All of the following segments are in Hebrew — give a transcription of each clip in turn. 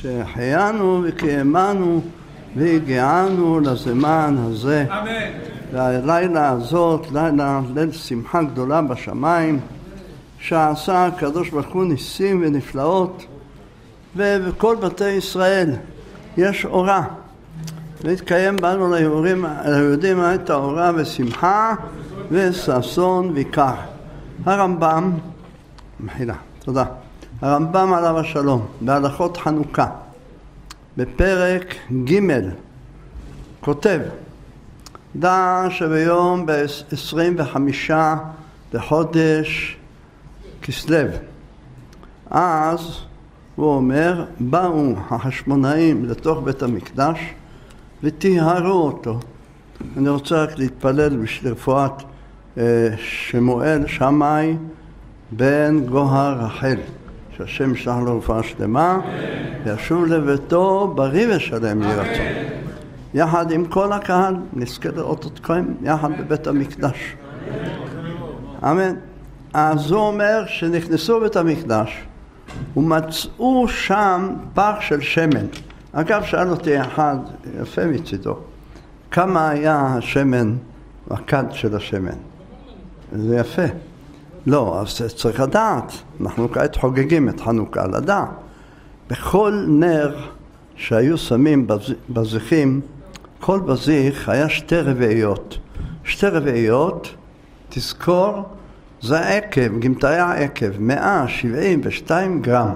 שהחיינו וקיימנו והגיענו לזמן הזה. אמן. והלילה הזאת, ליל שמחה גדולה בשמיים, שעשה הקדוש ברוך הוא ניסים ונפלאות, ובכל בתי ישראל יש אורה. והתקיים בנו ליהודים את האורה ושמחה וששון ויקר. הרמב"ם, מחילה, תודה. הרמב"ם עליו השלום, בהלכות חנוכה, בפרק ג' כותב, דע שביום ב-25 לחודש כסלו, אז הוא אומר, באו החשמונאים לתוך בית המקדש וטיהרו אותו. אני רוצה רק להתפלל בשביל רפואת שמואל שמאי בן גוהר רחל, שהשם ישלח לו רפואה שלמה, וישוב לביתו בריא ושלם יהי רצון. יחד עם כל הקהל נזכה לראות אתכם יחד בבית המקדש. אמן. אז הוא אומר שנכנסו בית המקדש ומצאו שם פח של שמן. אגב, שאל אותי אחד יפה מצידו, כמה היה השמן, הכד של השמן? זה יפה. לא, אז צריך לדעת, אנחנו כעת חוגגים את חנוכה, לדעת. בכל נר שהיו שמים בזיכים, כל בזיך היה 2 רבעיות. 2 רבעיות, תזכור, זה עקב, גמטאי עקב, 172 גרם.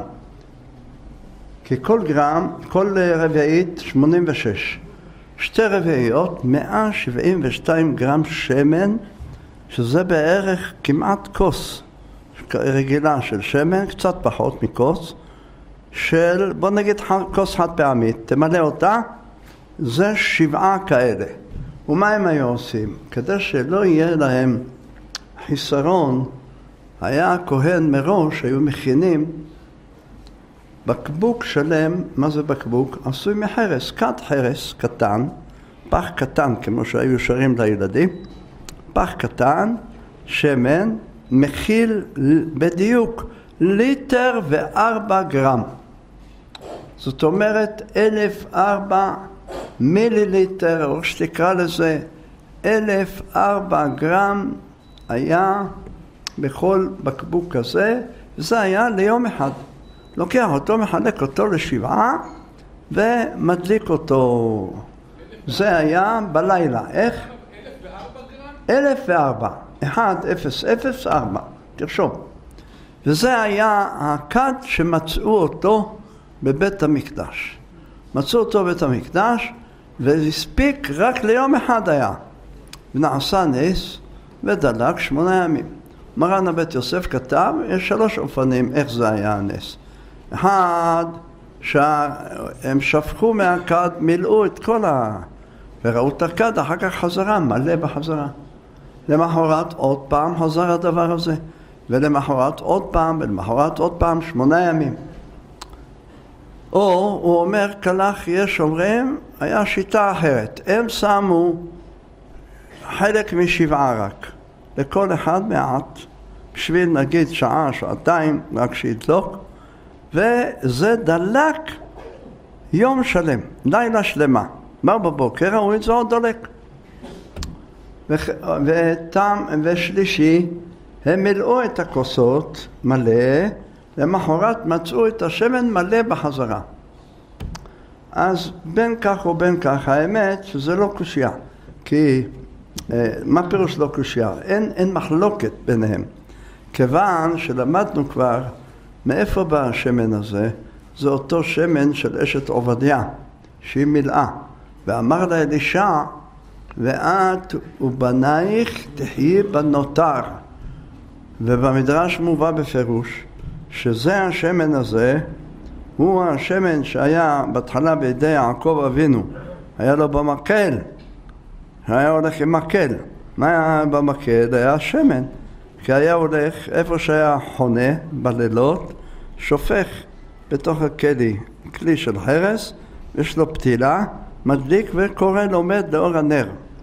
כי כל גרם, כל רבעית 86. 2 רבעיות, 172 גרם שמן, שזה בערך כמעט כוס רגילה של שמן, קצת פחות מכוס, של, בוא נגיד כוס חד פעמית, תמלא אותה, זה 7 כאלה. ומה הם היו עושים? כדי שלא יהיה להם חיסרון, היה הכהן מראש, היו מכינים בקבוק שלם. מה זה בקבוק? עשוי מחרס, כד חרס קטן, פח קטן כמו שהיו שרים לילדים, פח קטן, שמן, מכיל בדיוק 1,004 גרם. זאת אומרת 1,004 מיליליטר, או שתקרא לזה 1,004 גרם היה בכל בקבוק כזה, וזה היה ליום אחד. לוקח אותו, מחלק אותו ל7 ומדליק אותו. זה היה בלילה. איך? 1,004. 1,004. תרשום. וזה היה הכד שמצאו אותו בבית המקדש. מצאו אותו בבית המקדש, והספיק רק ליום אחד היה. ונעשה נס ודלק 8 ימים. מרן הבית יוסף כתב, יש 3 אופנים איך זה היה הנס. אחד, שהם שפכו מהכד, מילאו את כל וראו את הכד, אחר כך חזרה, מלא בחזרה. למחרת עוד פעם חזר הדבר הזה, ולמחרת עוד פעם, ולמחרת עוד פעם, 8 ימים. או, הוא אומר, כלך יש אומרים, היה שיטה אחרת. הם שמו חלק מ7 רק, לכל אחד מעט, בשביל נגיד שעה, שעתיים, רק שידלוק, וזה דלק יום שלם, לילה שלמה. מה בבוקר ראו את זה עוד דולק. ושלישי, הם מילאו את הכוסות מלא, למחרת מצאו את השמן מלא בחזרה. אז בין כך ובין כך, האמת שזה לא קושיה. כי, מה פירוש לא קושיה? אין מחלוקת ביניהם. כיוון שלמדנו כבר מאיפה בא השמן הזה, זה אותו שמן של אשת עובדיה, שהיא מילאה. ואמר לה אלישע, ואת ובנייך תחיי בנותר. ובמדרש מובא בפירוש, שזה השמן הזה, הוא השמן שהיה בהתחלה בידי יעקב אבינו. היה לו במקל, היה הולך עם מקל. מה היה במקל? היה שמן. כי היה הולך איפה שהיה חונה בלילות, שופך בתוך הכלי, כלי של חרס, יש לו פתילה, מדליק וקורא לומד לאור הנר.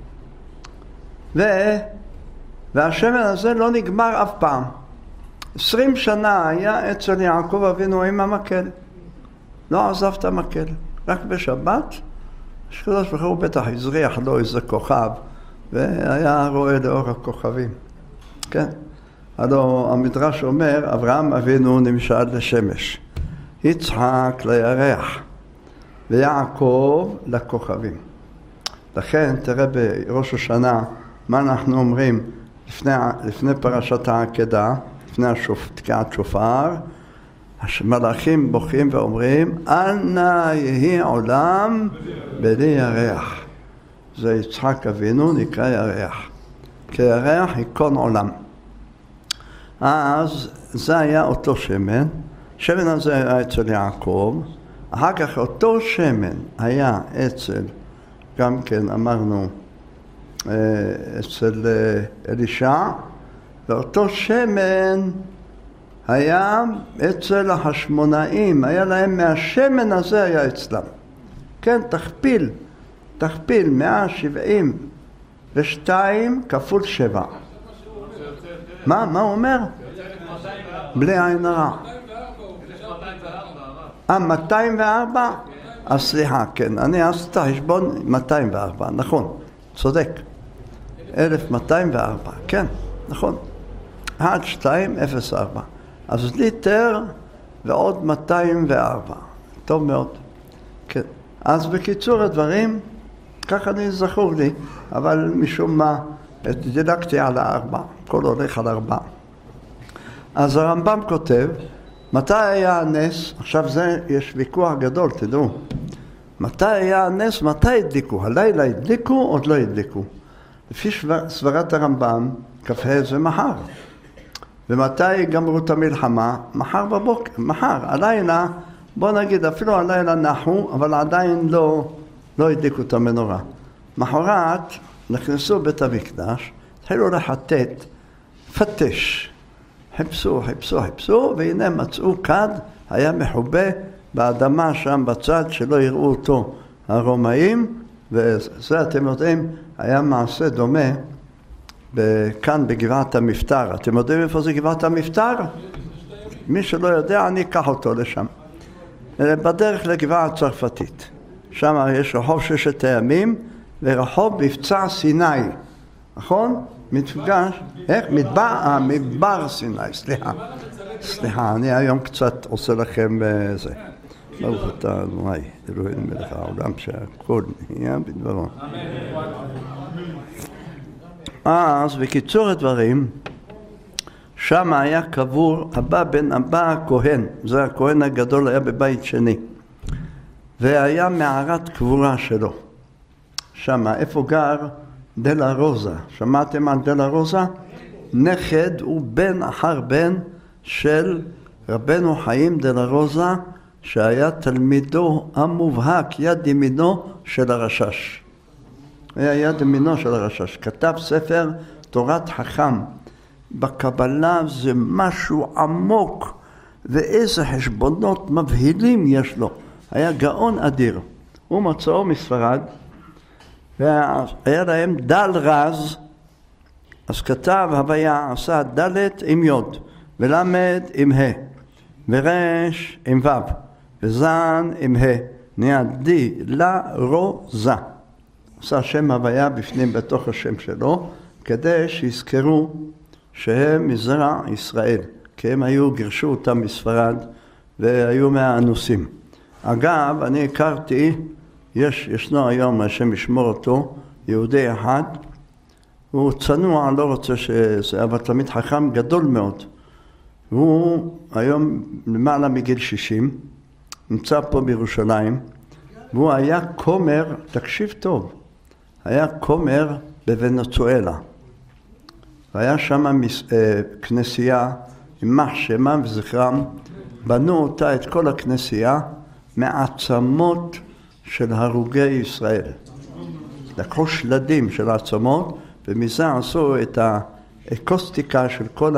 והשמן הזה לא נגמר אף פעם. 20 שנה היה אצל יעקב אבינו עם המקל. לא עזב את המקל. רק בשבת, שקדוש ברוך הוא בטח הזריח לו איזה כוכב, והיה רואה לאור הכוכבים. כן? הלוא המדרש אומר, אברהם אבינו נמשל לשמש, יצחק לירח, ויעקב לכוכבים. לכן תראה בראש השנה מה אנחנו אומרים לפני פרשת העקדה, לפני תקיעת שופר, המלאכים בוכים ואומרים, אנא יהי עולם בלי ירח. זה יצחק אבינו נקרא ירח, כי ירח ייכון עולם. אז זה היה אותו שמן, שמן הזה היה אצל יעקב, אחר כך אותו שמן היה אצל, גם כן אמרנו, אצל אלישע, ואותו שמן היה אצל החשמונאים, היה להם מהשמן הזה היה אצלם. כן, תכפיל 172 כפול 7. מה הוא אומר? בלי עין הרע. 204? אז סליחה, כן, אני עשיתי חשבון 204, נכון, צודק. 1204, כן, נכון. 1204. אז ליטר ועוד 204. טוב מאוד. כן. אז בקיצור הדברים, ככה אני זכור לי, אבל משום מה, דילגתי על 4. הכל הולך על 4. אז הרמב"ם כותב, מתי היה הנס? עכשיו זה, יש ויכוח גדול, תדעו. מתי היה הנס? מתי הדליקו? הלילה הדליקו, עוד לא הדליקו. לפי סברת הרמב"ם, כ"ה זה מחר. ומתי גמרו את המלחמה? מחר בבוקר, מחר, הלילה, בוא נגיד אפילו הלילה נחו, אבל עדיין לא הדליקו את המנורה. מחרת נכנסו בית המקדש, התחילו לחטט, פתש, חיפשו, והנה מצאו כד, היה מחובה באדמה שם בצד שלא יראו אותו הרומאים, וזה אתם יודעים, היה מעשה דומה, כאן בגבעת המפטר. אתם יודעים איפה זה גבעת המפטר? מי שלא יודע, אני אקח אותו לשם. בדרך לגבעה הצרפתית. שם יש רחוב ששת הימים, ורחוב מבצע סיני. נכון? מפגש, איך? מדבר סיני, סליחה, אני היום קצת עושה לכם זה. ברוך אתה אדוני, אלוהינו מלך העולם שהכל נהיה בדברו. אז בקיצור הדברים, שם היה קבור אבא בן אבא הכהן, זה הכהן הגדול, היה בבית שני, והיה מערת קבורה שלו. שם, איפה גר? דלה רוזה. שמעתם על דלה רוזה? נכד הוא בן אחר בן של רבנו חיים דלה רוזה, שהיה תלמידו המובהק, יד ימינו של הרשש. היה יד ימינו של הרשש. כתב ספר תורת חכם. בקבלה זה משהו עמוק, ואיזה חשבונות מבהילים יש לו. היה גאון אדיר. הוא מצאו מספרד, והיה להם דל רז, אז כתב הוויה, עשה דלת עם יוד, ולמד עם ה, ורש עם וו, וזן עם ה, נהיה די לה רוזה. עשה שם הוויה בפנים בתוך השם שלו, כדי שיזכרו שהם מזרע ישראל, כי הם גירשו אותם מספרד, והיו מהאנוסים. אגב, אני הכרתי, ישנו היום, השם ישמור אותו, יהודי אחד, הוא צנוע, לא רוצה שזה, אבל תמיד חכם גדול מאוד. הוא היום למעלה מגיל 60, נמצא פה בירושלים, והוא היה כומר, תקשיב טוב, היה כומר בוונצואלה. והיה שם כנסייה, יימח שמם וזכרם, בנו אותה, את כל הכנסייה, מעצמות של הרוגי ישראל. לקחו שלדים של העצמות, ומזה עשו את האקוסטיקה של כל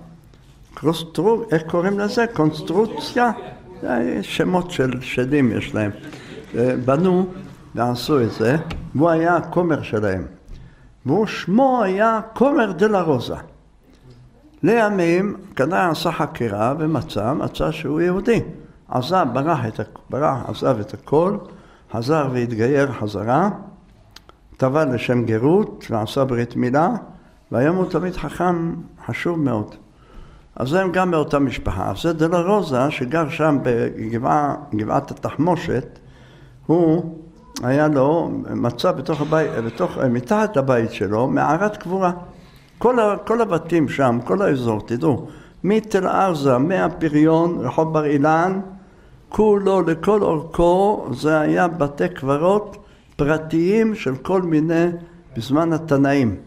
איך קוראים לזה? קונסטרוציה? שמות של שדים יש להם. בנו ועשו את זה, והוא היה הכומר שלהם. והוא שמו היה כומר דלה רוזה. לימים, כנראה עשה חקירה ומצא שהוא יהודי. עזב, עזב את הכל, חזר והתגייר חזרה, טבע לשם גרות ועשה ברית מילה, והיום הוא תמיד חכם חשוב מאוד. אז הם גם מאותה משפחה. אז זה דלה רוזה שגר שם בגבעת התחמושת, הוא היה לו, מצא בתוך הבית, מתחת לבית שלו, מערת קבורה. כל הבתים שם, כל האזור, תדעו, מתל ארזה, מהפריון, רחוב בר אילן, כולו לכל אורכו, זה היה בתי קברות פרטיים של כל מיני, בזמן התנאים.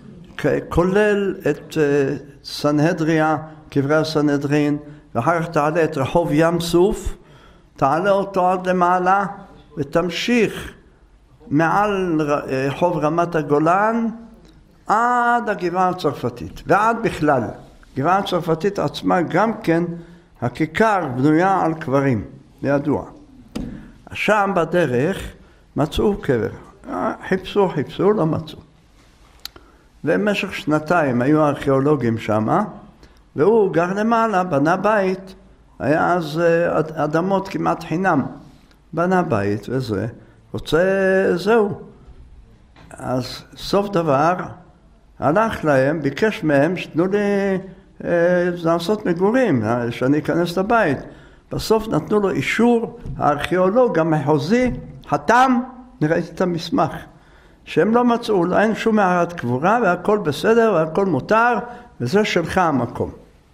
כולל את סנהדריה, קברי הסנהדרין, ואחר כך תעלה את רחוב ים סוף, תעלה אותו עד למעלה, ותמשיך מעל רחוב רמת הגולן, עד הגבעה הצרפתית, ועד בכלל. גבעה הצרפתית עצמה גם כן, הכיכר בנויה על קברים, ידוע. שם בדרך מצאו קבר, חיפשו, לא מצאו. ובמשך שנתיים היו ארכיאולוגים שמה, והוא גר למעלה, בנה בית, היה אז אדמות כמעט חינם, בנה בית וזה, זהו. אז סוף דבר, הלך להם, ביקש מהם שתנו לי לעשות מגורים, שאני אכנס לבית. בסוף נתנו לו אישור, הארכיאולוג המחוזי חתם, נראיתי את המסמך, שהם לא מצאו, אין שום מערת קבורה, והכל בסדר והכל מותר, וזה שלך המקום.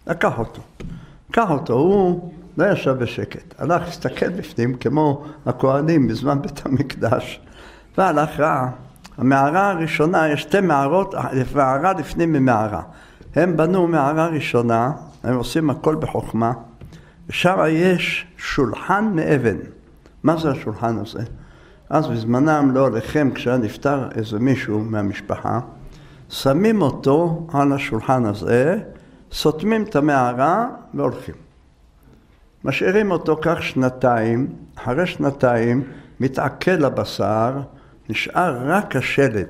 קח אותו, הוא לא ישב בשקט, הלך להסתכל בפנים כמו הכהנים בזמן בית המקדש, והלך ראה. המערה הראשונה, יש שתי מערות, מערה לפנים ממערה. הם בנו מערה ראשונה, הם עושים הכל בחוכמה, ושם יש שולחן מאבן. מה זה השולחן הזה? אז בזמנם לא לכם, כשהיה נפטר איזה מישהו מהמשפחה, שמים אותו על השולחן הזה, סותמים את המערה והולכים. משאירים אותו כך שנתיים, אחרי שנתיים מתעכל הבשר, נשאר רק השלד.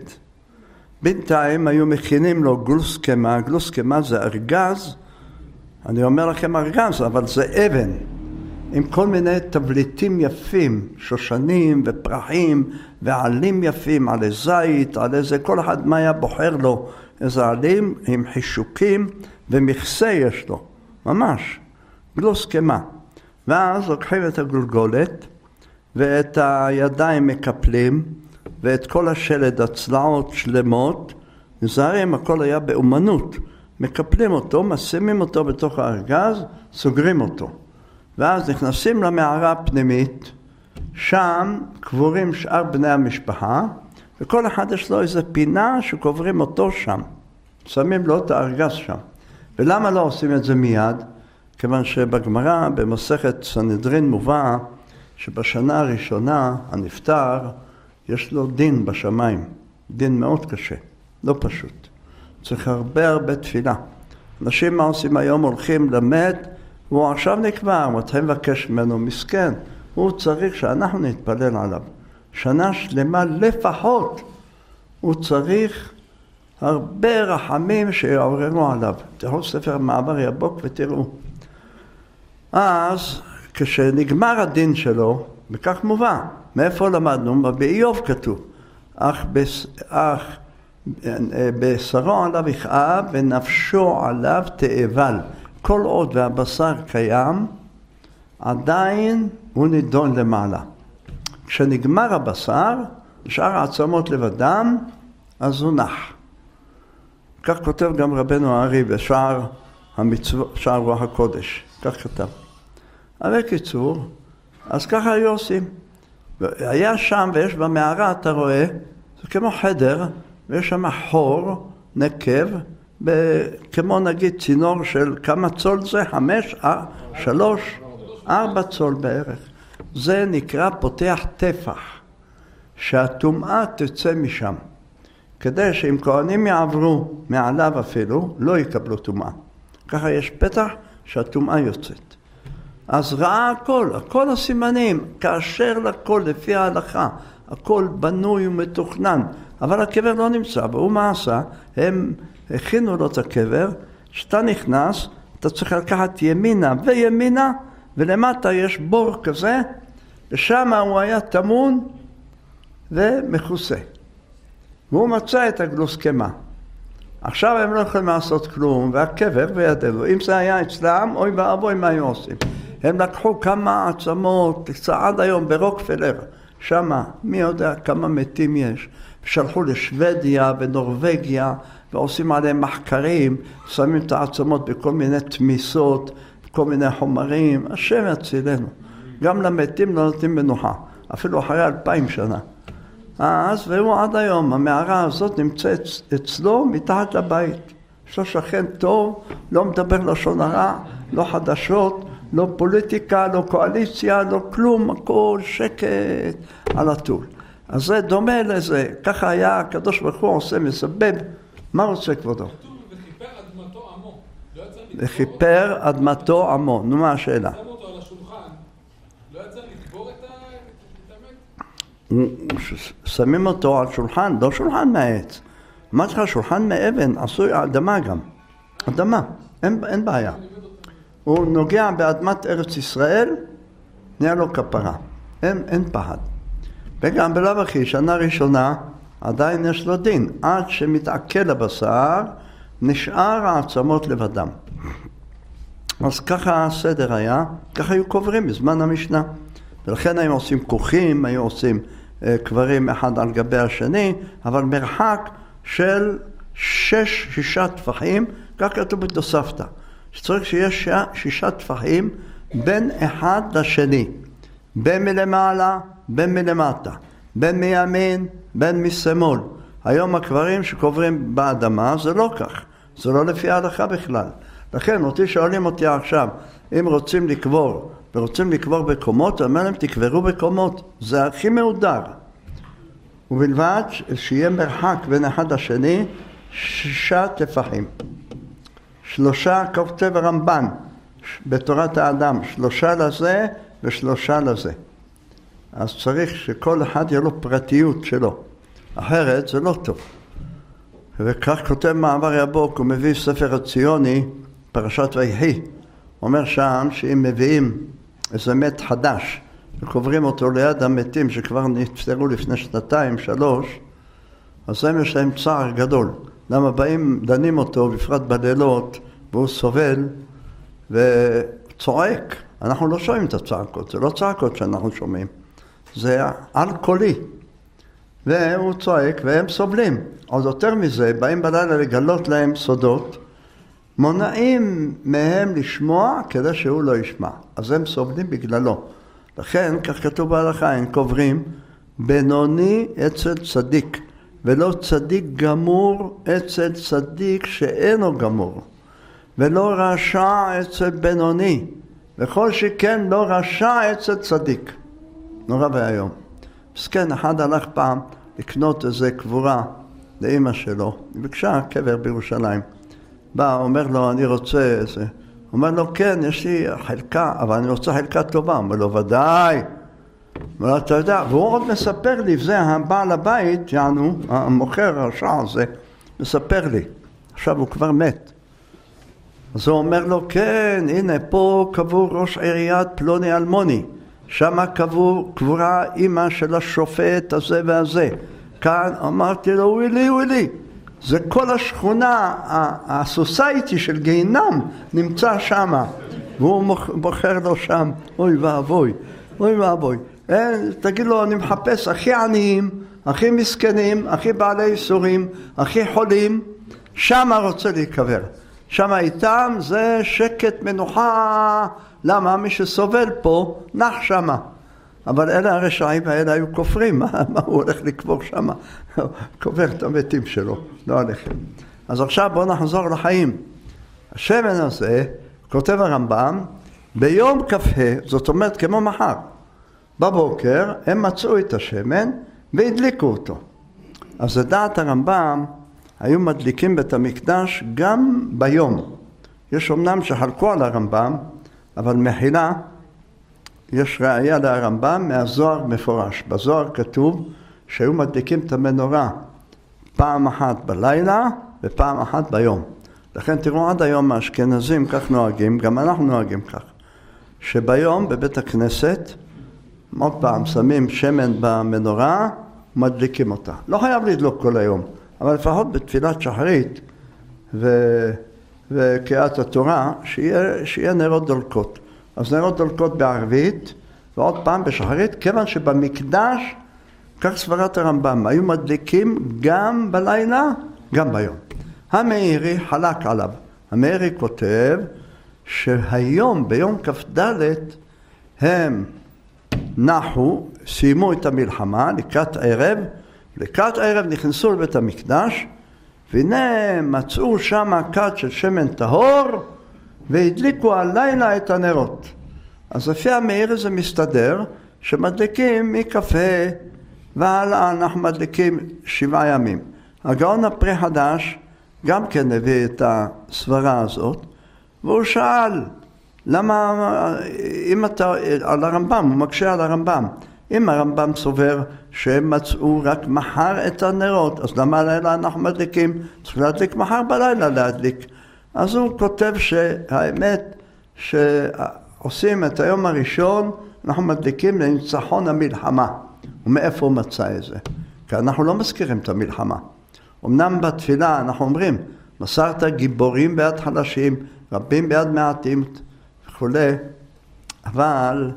בינתיים היו מכינים לו גלוסקמה, גלוסקמה זה ארגז, אני אומר לכם ארגז, אבל זה אבן, עם כל מיני תבליטים יפים, שושנים ופרחים ועלים יפים, עלי זית, עלי זה, כל אחד מה היה בוחר לו איזה עלים עם חישוקים ומכסה יש לו, ממש, גלוסקמה. ואז לוקחים את הגולגולת ואת הידיים מקפלים ואת כל השלד, הצלעות שלמות, נזהרים, הכל היה באומנות, מקפלים אותו, משימים אותו בתוך הארגז, סוגרים אותו. ואז נכנסים למערה הפנימית, שם קבורים שאר בני המשפחה, וכל אחד יש לו איזה פינה שקוברים אותו שם. שמים לו את הארגז שם. ולמה לא עושים את זה מיד? כיוון שבגמרא, במסכת סנהדרין מובא, שבשנה הראשונה, הנפטר, יש לו דין בשמיים. דין מאוד קשה, לא פשוט. צריך הרבה תפילה. אנשים מה עושים היום? הולכים למת, והוא עכשיו נקבר, מתחילים לבקש ממנו, מסכן. הוא צריך שאנחנו נתפלל עליו. שנה שלמה לפחות, הוא צריך הרבה רחמים שיעוררו עליו. תראו ספר מעבר יבוק ותראו. אז כשנגמר הדין שלו, וכך מובא, מאיפה למדנו? באיוב כתוב, אך בשרו עליו יכאב ונפשו עליו תאבל. כל עוד והבשר קיים, עדיין הוא נידון למעלה. כשנגמר הבשר, נשאר העצמות לבדם, אז הוא נח. כך כותב גם רבנו הארי בשער רוח הקודש. כך כתב. אבל קיצור, אז ככה היו עושים. היה שם ויש במערה, אתה רואה, זה כמו חדר, ויש שם חור, נקב, כמו נגיד צינור של כמה צול זה? 5, 3, 4 צול בערך. זה נקרא פותח טפח, שהטומאה תצא משם. כדי שאם כהנים יעברו מעליו אפילו, לא יקבלו טומאה. ככה יש פתח שהטומאה יוצאת. אז ראה הכל הסימנים, כאשר לכל, לפי ההלכה, הכל בנוי ומתוכנן, אבל הקבר לא נמצא, והוא מה עשה? הם הכינו לו את הקבר, כשאתה נכנס, אתה צריך לקחת ימינה וימינה, ולמטה יש בור כזה, ושם הוא היה טמון ומכוסה. והוא מצא את הגלוסקמה. עכשיו הם לא יכולים לעשות כלום, והקבר בידינו. אם זה היה אצלם, אוי ואבוי מה היו עושים. הם לקחו כמה עצמות, עד היום ברוקפלר, שמה, מי יודע כמה מתים יש. שלחו לשוודיה ונורווגיה, ועושים עליהם מחקרים, שמים את העצמות בכל מיני תמיסות, בכל מיני חומרים. השם יצילנו. גם למתים לא נותנים מנוחה, אפילו אחרי 2000 שנה. אז והוא עד היום, המערה הזאת נמצאת אצלו מתחת לבית. יש לו שכן טוב, לא מדבר לשון הרע, לא חדשות, לא פוליטיקה, לא קואליציה, לא כלום, הכל שקט על הטול. אז זה דומה לזה, ככה היה הקדוש ברוך הוא עושה מסבב, מה רוצה כבודו? וכיפר אדמתו עמו. וכיפר אדמתו עמו, נו מה השאלה? שם אותו על השולחן, לא יצא לקבור את המת? שמים אותו על שולחן, לא שולחן מהעץ. אמרתי לך, שולחן מאבן, עשוי אדמה גם. אדמה, אין בעיה. הוא נוגע באדמת ארץ ישראל, נהיה לו כפרה. אין פחד. וגם בלב אחי, שנה ראשונה, עדיין יש לו דין. עד שמתעכל הבשר, נשאר העצמות לבדם. אז ככה הסדר היה, ככה היו קוברים בזמן המשנה. ולכן היו עושים כוכים, היו עושים קברים אחד על גבי השני, אבל מרחק של 6 טפחים, כך כתוב בתוספתא. שצריך שיש 6 טפחים בין אחד לשני, בין מלמעלה, בין מלמטה, בין מימין, בין משמאל. היום הקברים שקוברים באדמה זה לא כך, זה לא לפי ההלכה בכלל. לכן אותי שואלים אותי עכשיו, אם רוצים לקבור ורוצים לקבור בקומות, אומר להם תקברו בקומות, זה הכי מהודר. ובלבד שיהיה מרחק בין אחד לשני 6 טפחים. 3 כותב הרמב"ן בתורת האדם, 3 לזה ו3 לזה. אז צריך שכל אחד יהיה לו פרטיות שלו, אחרת זה לא טוב. וכך כותב מעבר יבוק, הוא מביא ספר הציוני, פרשת ויהי. אומר שם שאם מביאים איזה מת חדש וקוברים אותו ליד המתים שכבר נפטרו לפני 2-3, אז הם יש להם צער גדול. למה באים דנים אותו בפרט בלילות והוא סובל וצועק. אנחנו לא שומעים את הצעקות, זה לא צעקות שאנחנו שומעים, זה על קולי. והוא צועק והם סובלים. עוד יותר מזה, באים בלילה לגלות להם סודות, מונעים מהם לשמוע כדי שהוא לא ישמע. אז הם סובלים בגללו. לכן, כך כתוב בהלכה, הם קוברים בינוני אצל צדיק, ולא צדיק גמור אצל צדיק שאינו גמור, ולא רשע אצל בינוני, וכל שכן לא רשע אצל צדיק. נורא והיום. מסכן, אחד הלך פעם לקנות איזה קבורה לאמא שלו, היא ביקשה קבר בירושלים. בא, אומר לו, אני רוצה איזה. אומר לו, כן, יש לי חלקה, אבל אני רוצה חלקה טובה. אומר לו, ודאי. אומר לו, אתה יודע, והוא עוד מספר לי, זה הבעל הבית, יענו, המוכר הרשע הזה, מספר לי. עכשיו הוא כבר מת. אז הוא אומר לו, כן, הנה, פה קבור ראש עיריית פלוני אלמוני. שמה קבורה אמא של השופט הזה והזה. כאן אמרתי לו, ווילי. זה כל השכונה, הסוסייטי של גיהנם נמצא שם, והוא בוחר לו שם, אוי ואבוי. תגיד לו, אני מחפש הכי עניים, הכי מסכנים, הכי בעלי איסורים, הכי חולים, שם רוצה להיקבר. שם איתם זה שקט מנוחה, למה? מי שסובל פה נח שם. אבל אלה הרשעים האלה היו כופרים, מה הוא הולך לקבור שם? קובר את המתים שלו, לא עליכם. אז עכשיו בואו נחזור לחיים. השמן הזה, כותב הרמב"ם, ביום כ"ה, זאת אומרת כמו מחר, בבוקר הם מצאו את השמן והדליקו אותו. אז לדעת הרמב"ם, היו מדליקים בית המקדש גם ביום. יש אומנם שחלקו על הרמב"ם, אבל מחילה, יש ראיה לרמב"ם מהזוהר מפורש. בזוהר כתוב שהיו מדליקים את המנורה פעם אחת בלילה ופעם אחת ביום. לכן תראו עד היום האשכנזים כך נוהגים, גם אנחנו נוהגים כך. שביום בבית הכנסת, עוד פעם, שמים שמן במנורה, מדליקים אותה. לא חייב לדלוק כל היום, אבל לפחות בתפילת שחרית וקריאת התורה, שיהיה נרות דולקות. אז נרות דולקות בערבית, ועוד פעם בשחרית, כיוון שבמקדש, כך סברת הרמב"ם, היו מדליקים גם בלילה, גם ביום. המאירי חלק עליו. המאירי כותב שהיום, ביום כ"ד, הם נחו, סיימו את המלחמה לקראת ערב נכנסו לבית המקדש, והנה מצאו שם כד של שמן טהור, והדליקו הלילה את הנרות. אז לפי המאירי זה מסתדר, שמדליקים מקפה והלאה אנחנו מדליקים 7 ימים. הגאון הפרי חדש גם כן הביא את הסברה הזאת, והוא שאל, למה, אם אתה, על הרמב"ם, הוא מקשה על הרמב"ם, אם הרמב"ם סובר שהם מצאו רק מחר את הנרות, אז למה הלילה אנחנו מדליקים? צריך להדליק מחר בלילה להדליק. אז הוא כותב שהאמת שעושים את היום הראשון, אנחנו מדליקים לניצחון המלחמה. ומאיפה הוא מצא את זה? כי אנחנו לא מזכירים את המלחמה. אמנם בתפילה אנחנו אומרים, מסרת גיבורים ביד חלשים, רבים ביד מעטים וכו', אבל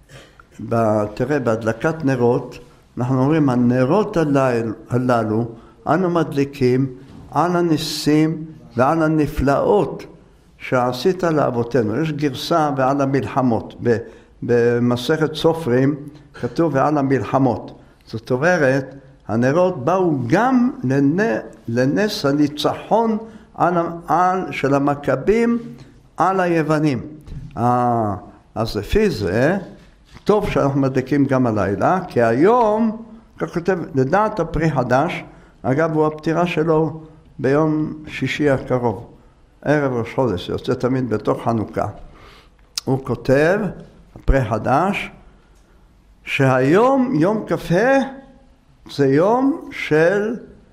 תראה, בהדלקת נרות, אנחנו אומרים, הנרות הללו, אנו מדליקים על הניסים ועל הנפלאות שעשית לאבותינו. יש גרסה ועל המלחמות. במסכת סופרים כתוב ועל המלחמות. זאת אומרת, הנרות באו גם לנס הניצחון של המכבים על היוונים. אז לפי זה, טוב שאנחנו מדליקים גם הלילה, כי היום, כך כותב, לדעת הפרי חדש, אגב הוא הפטירה שלו ביום שישי הקרוב, ערב ראש חודש, יוצא תמיד בתוך חנוכה. הוא כותב, הפרי חדש, שהיום, יום כ"ה, זה יום של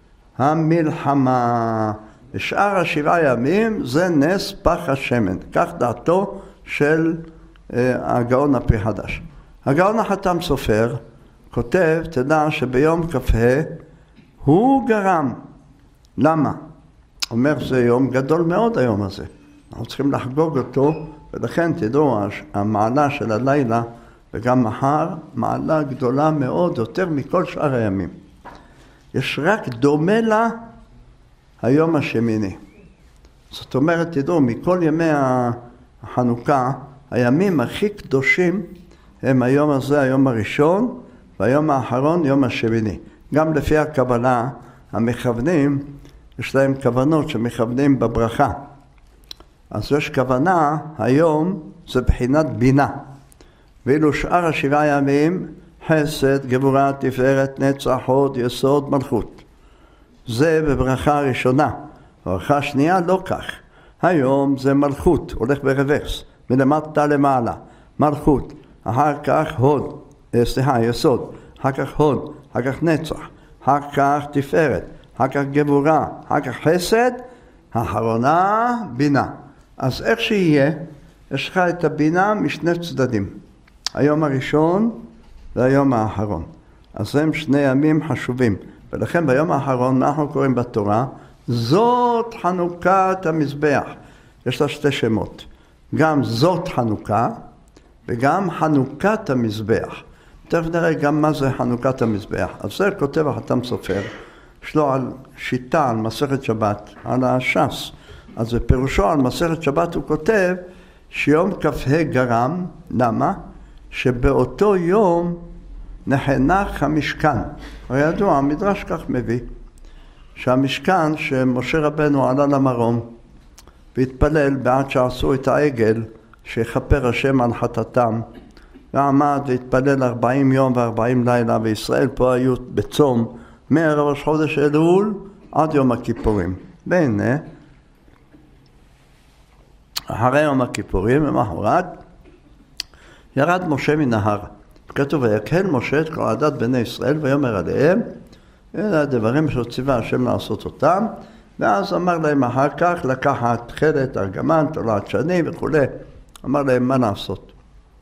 המלחמה. בשאר 7 ימים זה נס פח השמן. כך דעתו של הגאון הפרי חדש. הגאון החתם סופר כותב, תדע שביום כ"ה הוא גרם. למה? אומר, זה יום גדול מאוד היום הזה. אנחנו צריכים לחגוג אותו, ולכן תדעו, המעלה של הלילה וגם מחר, מעלה גדולה מאוד, יותר מכל שאר הימים. יש רק דומה לה היום השמיני. זאת אומרת, תדעו, מכל ימי החנוכה, הימים הכי קדושים הם היום הזה, היום הראשון, והיום האחרון, יום השמיני. גם לפי הקבלה, המכוונים, יש להם כוונות שמכוונים בברכה. אז יש כוונה, היום זה בחינת בינה. ואילו שאר 7 ימים, חסד, גבורה, תפארת, נצח, הוד, יסוד, מלכות. זה בברכה הראשונה. ברכה השנייה לא כך. היום זה מלכות, הולך ברוורס, מלמטה למעלה. מלכות, אחר כך הוד, יסוד, אחר כך הוד, אחר כך נצח, אחר כך תפארת, אחר כך גבורה, אחר כך חסד, האחרונה בינה. אז איך שיהיה, יש לך את הבינה משני צדדים. היום הראשון והיום האחרון. אז הם 2 ימים חשובים. ולכן ביום האחרון אנחנו קוראים בתורה, זאת חנוכת המזבח. יש לה 2 שמות. גם זאת חנוכה וגם חנוכת המזבח. תכף נראה גם מה זה חנוכת המזבח. אז זה כותב החתם סופר. יש לו על שיטה, על מסכת שבת, על הש"ס. אז בפירושו על מסכת שבת הוא כותב שיום כ"ה גרם. למה? שבאותו יום נחנך המשכן. הרי ידוע, המדרש כך מביא, שהמשכן שמשה רבנו עלה למרום והתפלל בעד שעשו את העגל שיכפר השם על חטאתם, ועמד והתפלל 40 יום ו40 לילה, וישראל פה היו בצום מערב ראש חודש אלול עד יום הכיפורים. והנה, אחרי יום הכיפורים, למחרת, ירד משה מן ההר. כתוב, ויקהל משה את כל עדת בני ישראל ויאמר עליהם, אלה הדברים שציווה השם לעשות אותם, ואז אמר להם אחר כך לקחת תכלת, ארגמן, תולעת שני וכו'. אמר להם מה לעשות.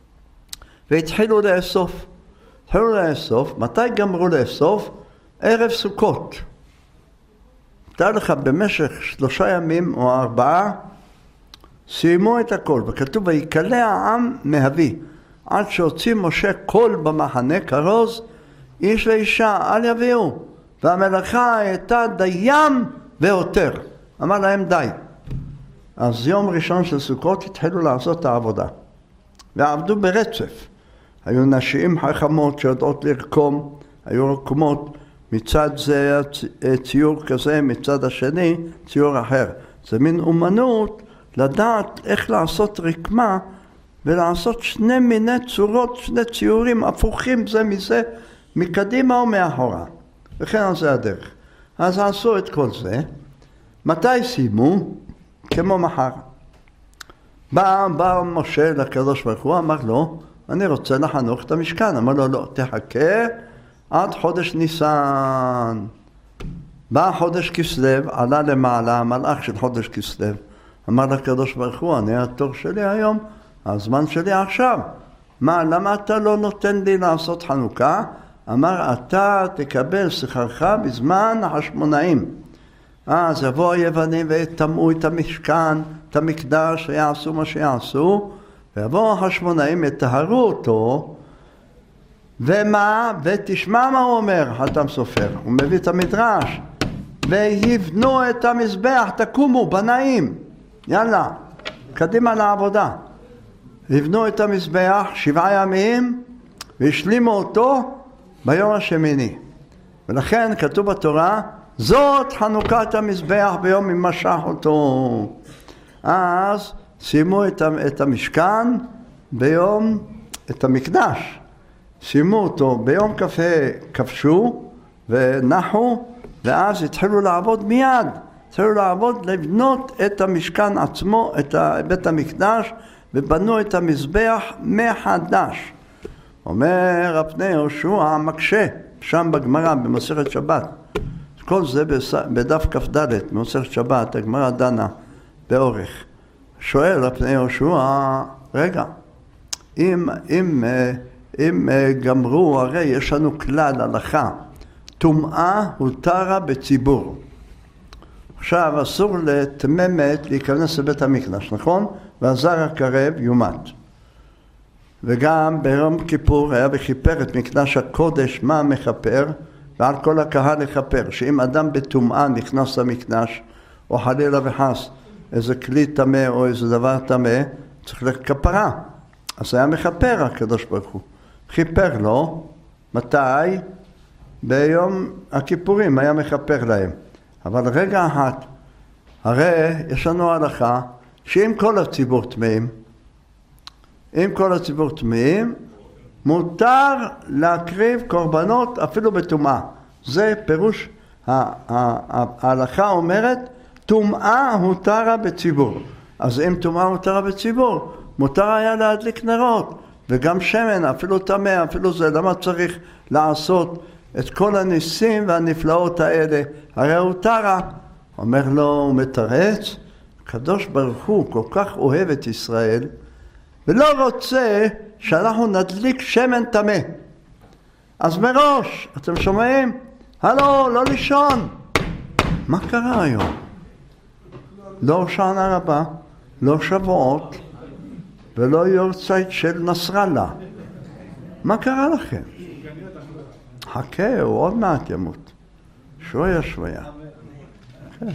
והתחילו לאסוף. מתי גמרו לאסוף? ערב סוכות. תאר לך, במשך 3 ימים או 4, סיימו את הכל, וכתוב, ויקלע העם מהביא, עד שהוציא משה קול במחנה כרוז, איש ואישה, אל יביאו, והמלאכה הייתה דיים ועותר. אמר להם די. אז יום ראשון של סוכות התחילו לעשות את העבודה, ועבדו ברצף. היו נשים חכמות שיודעות לרקום, היו רקומות, מצד זה ציור כזה, מצד השני ציור אחר. זה מין אומנות לדעת איך לעשות רקמה ולעשות 2 מיני צורות, 2 ציורים הפוכים זה מזה, מקדימה ומאחורה. וכן על זה הדרך. אז עשו את כל זה. מתי סיימו? כמו מחר. בא משה לקדוש ברוך הוא, אמר לו, אני רוצה לחנוך את המשכן. אמר לו, לא, תחכה עד חודש ניסן. בא חודש כסלו, עלה למעלה, המלאך של חודש כסלו. אמר לקדוש ברוך הוא, אני התור שלי היום, הזמן שלי עכשיו. מה, למה אתה לא נותן לי לעשות חנוכה? אמר, אתה תקבל שכרך בזמן החשמונאים. אז יבוא היוונים ויטמאו את המשכן, את המקדש, ויעשו מה שיעשו, ויבוא החשמונאים, יטהרו אותו, ומה? ותשמע מה הוא אומר, חתם סופר, הוא מביא את המדרש, ויבנו את המזבח, תקומו, בנאים, יאללה, קדימה לעבודה. יבנו את המזבח 7 ימים, והשלימו אותו ביום השמיני. ולכן כתוב בתורה, זאת חנוכת המזבח ביום ממשך אותו. אז סיימו את המשכן ביום, את המקדש, סיימו אותו ביום כ"ה, כבשו ונחו, ואז התחילו לעבוד מיד. התחילו לעבוד לבנות את המשכן עצמו, את בית המקדש, ובנו את המזבח מחדש. אומר הפני יהושע מקשה, שם בגמרא, במסכת שבת. כל זה בדף כ"ד, במסכת שבת, הגמרא דנה באורך. שואל הפני יהושע, רגע, אם גמרו, הרי יש לנו כלל הלכה, טומאה הותרה בציבור. עכשיו אסור לטמא מת להיכנס לבית המקדש, נכון? והזר הקרב יומת. וגם ביום כיפור היה וכיפר את מקדש הקודש, מה מכפר? ועל כל הקהל לכפר, שאם אדם בטומאה נכנס למקדש, או חלילה וחס, איזה כלי טמא או איזה דבר טמא, צריך לכפרה. אז היה מכפר הקדוש ברוך הוא. כיפר לו, מתי? ביום הכיפורים היה מכפר להם. אבל רגע אחת, הרי יש לנו הלכה, שאם כל הציבור טמאים, אם כל הציבור טמאים, מותר להקריב קורבנות אפילו בטומאה. זה פירוש, ההלכה אומרת, טומאה הותרה בציבור. אז אם טומאה הותרה בציבור, מותר היה להדליק נרות, וגם שמן, אפילו טמא, אפילו זה, למה צריך לעשות את כל הניסים והנפלאות האלה? הרי הותרה. אומר לו, הוא מתרץ, הקדוש ברוך הוא כל כך אוהב את ישראל, ולא רוצה שאנחנו נדליק שמן טמא. אז מראש, אתם שומעים? הלו, לא לישון. מה קרה היום? לא שנה רבה, לא שבועות, ולא יורצייט של נסראללה. מה קרה לכם? חכה, הוא עוד מעט ימות. שויה. כן.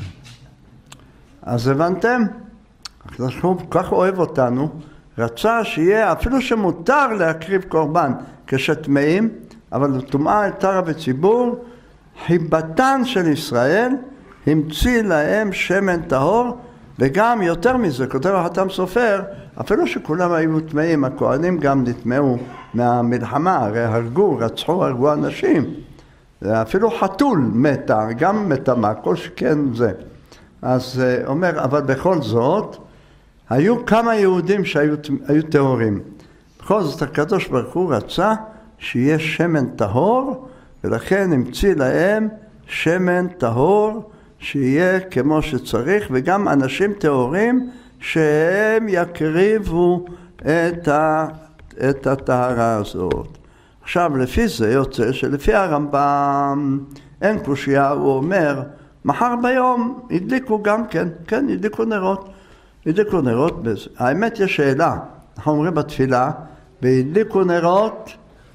אז הבנתם? הקדוש ברוך הוא כל כך אוהב אותנו, רצה שיהיה, אפילו שמותר להקריב קורבן כשטמאים, אבל טומאה הותרה בציבור, חיבתן של ישראל המציא להם שמן טהור, וגם יותר מזה, כותב החתם סופר, אפילו שכולם היו טמאים, הכהנים גם נטמאו מהמלחמה, הרי הרגו אנשים, אפילו חתול מתה, גם מטמא, כל שכן זה. אז אומר, אבל בכל זאת, היו כמה יהודים שהיו טהורים. בכל זאת הקדוש ברוך הוא רצה שיהיה שמן טהור, ולכן המציא להם שמן טהור שיהיה כמו שצריך, וגם אנשים טהורים שהם יקריבו את הטהרה הזאת. עכשיו לפי זה יוצא שלפי הרמב"ם אין קושיה, הוא אומר מחר ביום הדליקו גם כן, הדליקו נרות. הדליקו נרות בזה. האמת יש שאלה, אנחנו אומרים בתפילה, והדליקו נרות,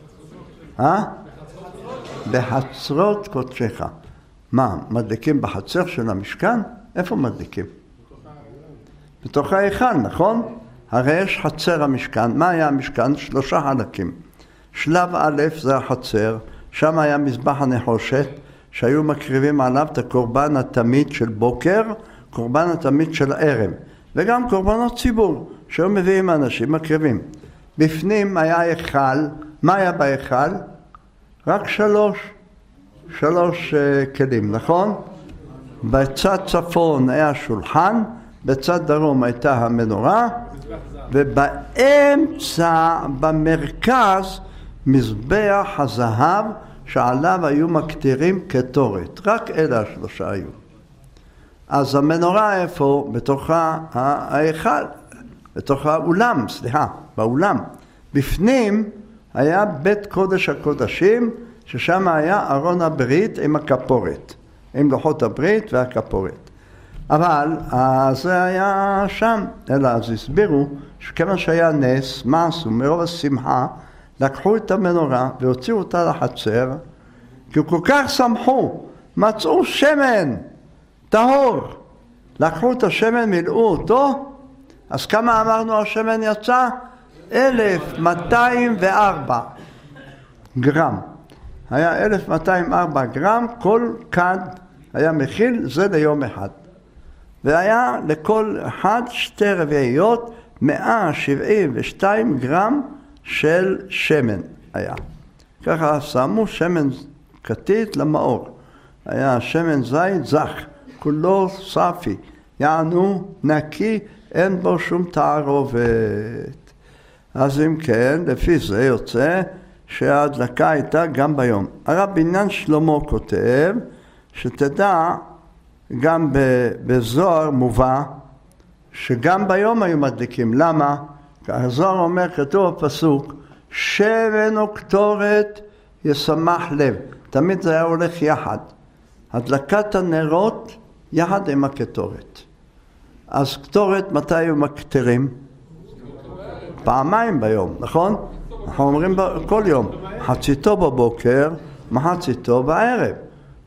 בחצרות קודשך. מה, מדליקים בחצר של המשכן? איפה מדליקים? בתוך ההיכל, נכון? הרי יש חצר המשכן. מה היה המשכן? 3 חלקים. שלב א' זה החצר, שם היה מזבח הנחושת, שהיו מקריבים עליו את הקורבן התמיד של בוקר, קורבן התמיד של ערב, וגם קורבנות ציבור, שהיו מביאים אנשים מקריבים. בפנים היה היכל. מה היה בהיכל? רק 3 כלים, נכון? בצד צפון היה שולחן, בצד דרום הייתה המנורה, ובאמצע, במרכז, מזבח הזהב שעליו היו מקטירים קטורת. רק אלה 3 היו. אז המנורה איפה? בתוך ההיכל, בתוך האולם, באולם. בפנים היה בית קודש הקודשים, ששם היה ארון הברית עם הכפורת, עם לוחות הברית והכפורת. אבל זה היה שם, אלא אז הסבירו שכמה שהיה נס, מה עשו? מרוב השמחה, לקחו את המנורה והוציאו אותה לחצר, כי כל כך שמחו, מצאו שמן טהור, לקחו את השמן, מילאו אותו, אז כמה אמרנו השמן יצא? 1204 גרם. היה 1204 גרם, כל כד היה מכיל, זה ליום אחד. והיה לכל אחד 2 רבעיות, 172 גרם של שמן היה. ככה שמו שמן כתית למאור. היה שמן זית זך, כולו ספי, יענו נקי, אין בו שום תערובת. אז אם כן, לפי זה יוצא שההדלקה הייתה גם ביום. הרב בניין שלמה כותב, שתדע, גם בזוהר מובא, שגם ביום היו מדליקים. למה? הזוהר אומר, כתוב בפסוק, שמן וקטורת ישמח לב. תמיד זה היה הולך יחד. הדלקת הנרות יחד עם הקטורת. אז קטורת מתי היו מקטרים? פעמיים ביום, נכון? אנחנו אומרים כל יום, מחציתו בבוקר, מחציתו בערב.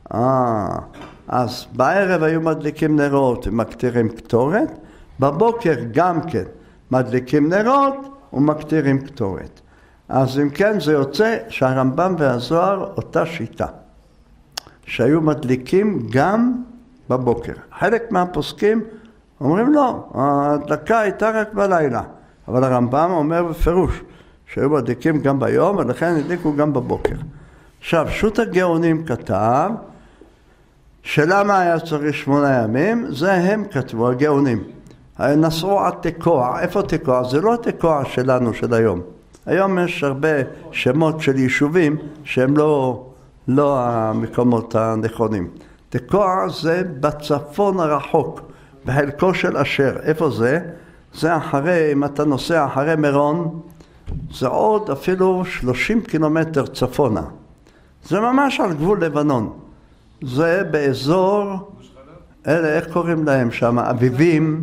אז בערב היו מדליקים נרות ומקטירים קטורת, בבוקר גם כן מדליקים נרות ומקטירים קטורת. אז אם כן זה יוצא שהרמב"ם והזוהר אותה שיטה, שהיו מדליקים גם בבוקר. חלק מהפוסקים אומרים לא, ההדלקה הייתה רק בלילה, אבל הרמב"ם אומר בפירוש שהיו מדליקים גם ביום ולכן הדליקו גם בבוקר. עכשיו שו"ת הגאונים כתב שלמה היה צריך 8 ימים, זה הם כתבו, הגאונים. נסעו עד תקוע. איפה תקוע? זה לא תקוע שלנו של היום. היום יש הרבה שמות של יישובים שהם לא המקומות הנכונים. תקוע זה בצפון הרחוק, בחלקו של אשר. איפה זה? זה אחרי, אם אתה נוסע אחרי מירון, זה עוד אפילו 30 קילומטר צפונה. זה ממש על גבול לבנון. זה באזור, אלה, איך קוראים להם שם? אביבים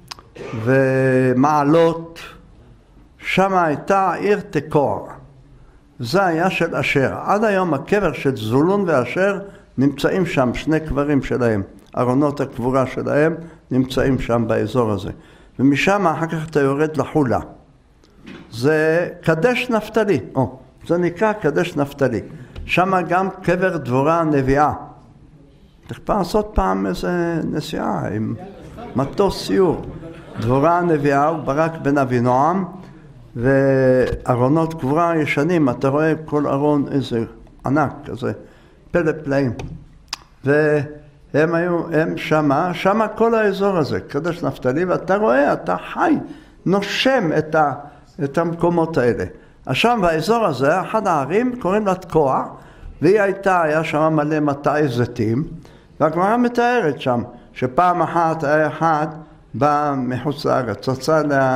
ומעלות. שם הייתה עיר תקוע. זה היה של אשר. עד היום הקבר של זולון ואשר נמצאים שם, 2 קברים שלהם. ארונות הקבורה שלהם נמצאים שם באזור הזה. ומשם אחר כך אתה יורד לחולה. זה קדש נפתלי. זה נקרא קדש נפתלי. שם גם קבר דבורה הנביאה. תכפה לעשות פעם איזה נסיעה עם מטוס סיור. דבורה הנביאה הוא ברק בן אבינועם, וארונות קבורה ישנים, אתה רואה כל ארון איזה ענק כזה, פלא פלאים. והם היו, הם שמה כל האזור הזה, קדש נפתלי, ואתה רואה, אתה חי, נושם את המקומות האלה. שם באזור הזה, אחד הערים קוראים לה תקוע, והיא היה שם מלא מטעי זיתים, והגמרא מתארת שם, שפעם אחת היה אחד בא מחוץ לארץ, רצה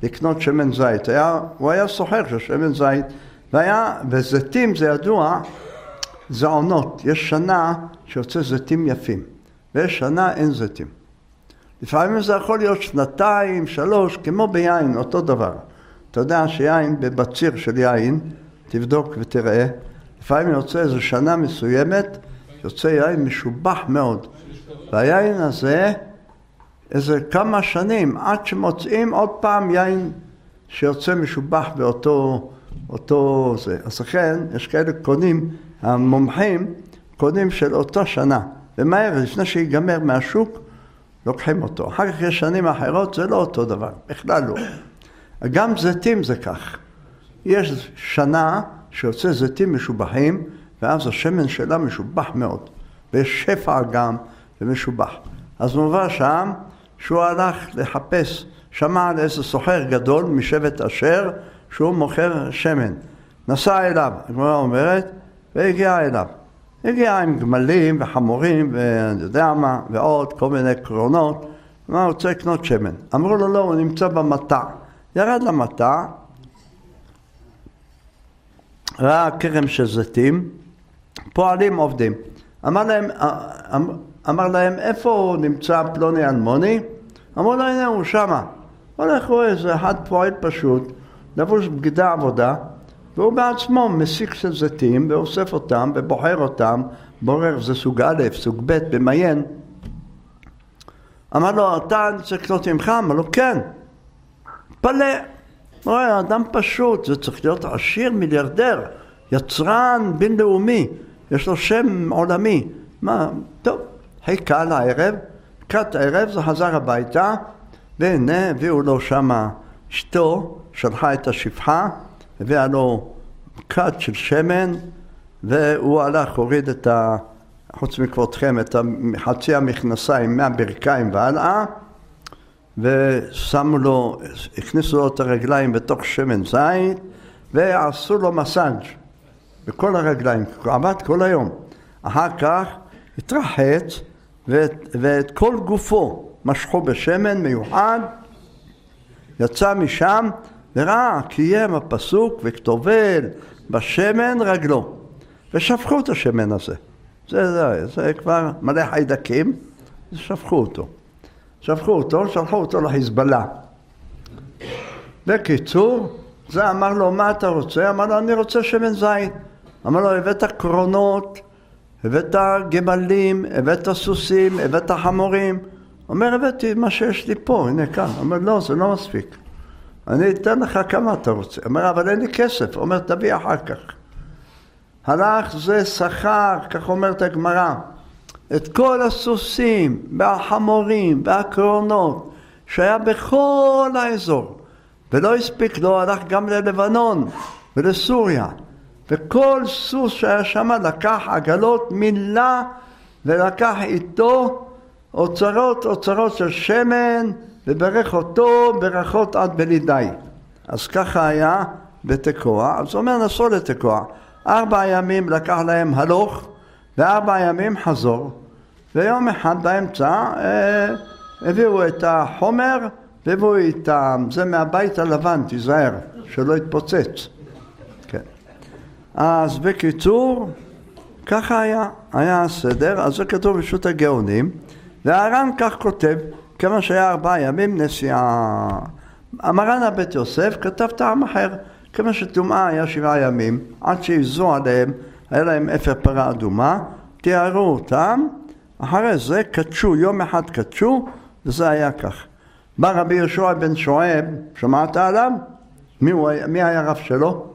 לקנות שמן זית. הוא היה סוחר של שמן זית, וזיתים זה ידוע, זה עונות. יש שנה שיוצא זיתים יפים, ויש שנה אין זיתים. לפעמים זה יכול להיות 2, 3, כמו ביין, אותו דבר. אתה יודע שיין בבציר של יין, תבדוק ותראה, לפעמים יוצא איזו שנה מסוימת, יוצא יין משובח מאוד. והיין הזה, איזה כמה שנים, עד שמוצאים עוד פעם יין שיוצא משובח באותו זה. אז לכן, יש כאלה קונים, המומחים, קונים של אותה שנה. ומהר, לפני שיגמר מהשוק, לוקחים אותו. אחר כך יש שנים אחרות, זה לא אותו דבר, בכלל לא. גם זיתים זה כך. יש שנה שיוצא זיתים משובחים, ואז השמן שלה משובח מאוד. ויש שפע גם ומשובח. אז מובא שם שהוא הלך לחפש, שמע על איזה סוחר גדול משבט אשר, שהוא מוכר שמן. נסע אליו, הגמרא אומרת, והגיע אליו. הגיע עם גמלים וחמורים ואני יודע מה, ועוד כל מיני קרונות, מה רוצה לקנות שמן. אמרו לו לא, הוא נמצא במטע. ירד למטע, ראה כרם של זיתים, פועלים עובדים. אמר להם איפה הוא נמצא פלוני אלמוני? אמרו לו הנה הוא שמה. הולך הוא איזה אחד פועל פשוט, לבוש בגדי עבודה, והוא בעצמו מסיק של זיתים ואוסף אותם ובוחר אותם, בורר זה סוג א', סוג ב', במיין. אמר לו, אתה צריך לקנות ממך? אמר לו, כן. פלא. רואה, אדם פשוט, זה צריך להיות עשיר, מיליארדר, יצרן בינלאומי, יש לו שם עולמי. מה, טוב, חיכה לערב, קראת הערב, זה חזר הביתה, והנה, הביאו לו שמה אשתו, שלחה את השפחה, הביאה לו קט של שמן, והוא הלך, הוריד את חוץ מכבודכם, את חצי המכנסיים מהברכיים והלאה, ושמו לו, הכניסו לו את הרגליים בתוך שמן זית, ועשו לו מסאג' בכל הרגליים, עבד כל היום. אחר כך התרחץ, ואת כל גופו משכו בשמן מיוחד, יצא משם, וראה קיים הפסוק וכתובל בשמן רגלו, ושפכו את השמן הזה. זה כבר מלא חיידקים, שפכו אותו. שלחו אותו לחיזבאללה. בקיצור, זה אמר לו, מה אתה רוצה? אמר לו, אני רוצה שמן זית. אמר לו, הבאת קרונות, הבאת גמלים, הבאת סוסים, הבאת חמורים. אומר, הבאתי מה שיש לי פה, הנה כאן. אומר, לא, זה לא מספיק. אני אתן לך כמה אתה רוצה. אומר, אבל אין לי כסף. אומר, תביא אחר כך. הלך זה שכר, כך אומרת הגמרא, את כל הסוסים והחמורים והקרונות שהיה בכל האזור, ולא הספיק לו, הלך גם ללבנון ולסוריה, וכל סוס שהיה שם לקח עגלות, מילא ולקח איתו אוצרות של שמן, וברך אותו ברכות עד בלי די. אז ככה היה בתקוע. אז הוא אומר, נסעו לתקוע. 4 ימים לקח להם הלוך, ו4 ימים חזור, ויום אחד באמצע הביאו את החומר, והביאו איתם, זה מהבית הלבן, תיזהר, שלא יתפוצץ. כן. אז בקיצור, ככה היה הסדר. אז זה כתוב בשו"ת הגאונים, והר"ן כך כותב, כמה שהיה 4 ימים נסיעה. המרן הבית יוסף כתב טעם אחר, כמה שטומאה היה 7 ימים, עד שהזו עליהם, היה להם אפר פרה אדומה, תיארו אותם, אחרי זה קדשו, יום אחד קדשו, וזה היה כך. בא רבי יהושע בן שועב, שמעת עליו? מי היה רב שלו?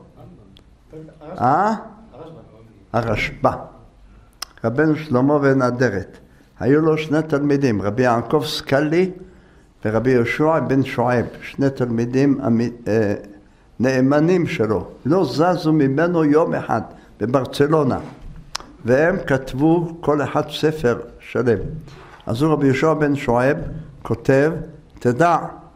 הרשב"א. רבנו שלמה בן אדרת. היו לו 2 תלמידים, רבי יעקב סקלי ורבי יהושע בן שועב, 2 תלמידים נאמנים שלו, לא זזו ממנו יום אחד בברצלונה, והם כתבו כל אחד ספר שלם. אז הוא רבי יהושע בן שועב כותב, תדע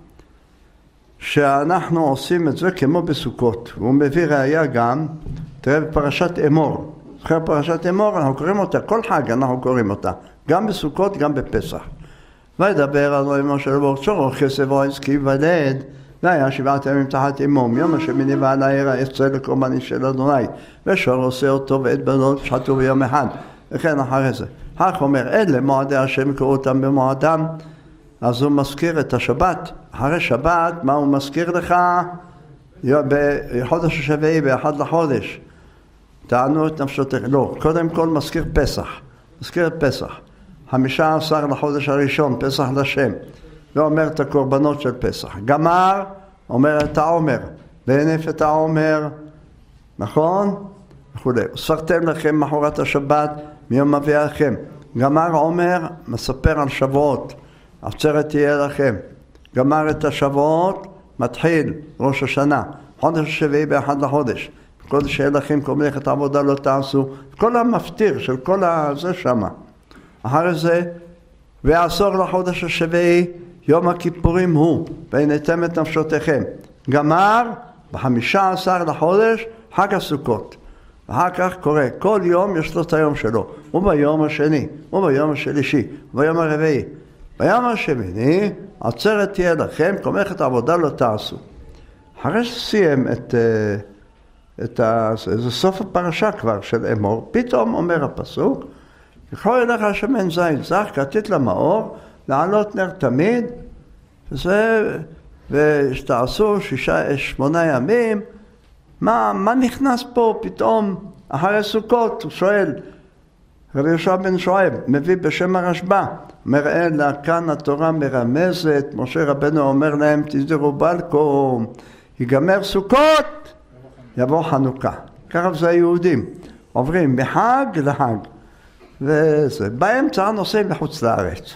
שאנחנו עושים את זה כמו בסוכות. והוא מביא ראיה גם, תראה בפרשת אמור, אחרי פרשת אמור אנחנו קוראים אותה, כל חג אנחנו קוראים אותה, גם בסוכות גם בפסח. וידבר אדוני משה לאמור, צורך כסף או עסקי ולד זה היה 7 ימים תחת אימום, יום השמיני והלילה יצא לקורבן של אדוני, ושור עושה אותו ואת בנות שחטו ביום אחד, וכן אחרי זה. כך אומר, אלה מועדי השם קראו אותם במועדם, אז הוא מזכיר את השבת. אחרי שבת, מה הוא מזכיר לך? בחודש השביעי, באחד לחודש. תענו את נפשותיכם. לא, קודם כל מזכיר פסח. מזכיר את פסח. 15 לחודש הראשון, פסח לשם. ואומר את הקורבנות של פסח. גמר, אומר את העומר. והנף את העומר, נכון? וכו'. ספרתם לכם מחרת השבת מיום אביכם. גמר עומר, מספר על שבועות. עצרת תהיה לכם. גמר את השבועות, מתחיל ראש השנה. חודש השביעי באחד לחודש. כל שיהיה לכם כל מלאכת העבודה לא תעשו. כל המפטיר של כל זה שמה. אחרי זה, ועשור לחודש השביעי, יום הכיפורים הוא, והנתם את נפשותיכם. גמר, ב-15 לחודש, חג הסוכות. ואחר כך קורה, כל יום יש לו את היום שלו. הוא ביום השני, הוא ביום השלישי, הוא ביום הרביעי. ביום השמיני, עצרת תהיה לכם, כל מלאכת העבודה לא תעשו. אחרי שסיים זה סוף הפרשה כבר של אמור, פתאום אומר הפסוק, יכול אליך שמן זית זך, כתית למאור, לעלות נר תמיד, ושתעשו 8 ימים, מה נכנס פה פתאום אחרי סוכות? הוא שואל, רבי יהושע בן שואב, מביא בשם הרשב"א, מראה לה כאן התורה מרמזת, משה רבנו אומר להם, תזדרו בלקום, ייגמר סוכות, יבוא חנוכה. ככה זה היהודים, עוברים מחג לחג, וזה, באמצע נוסעים לחוץ לארץ.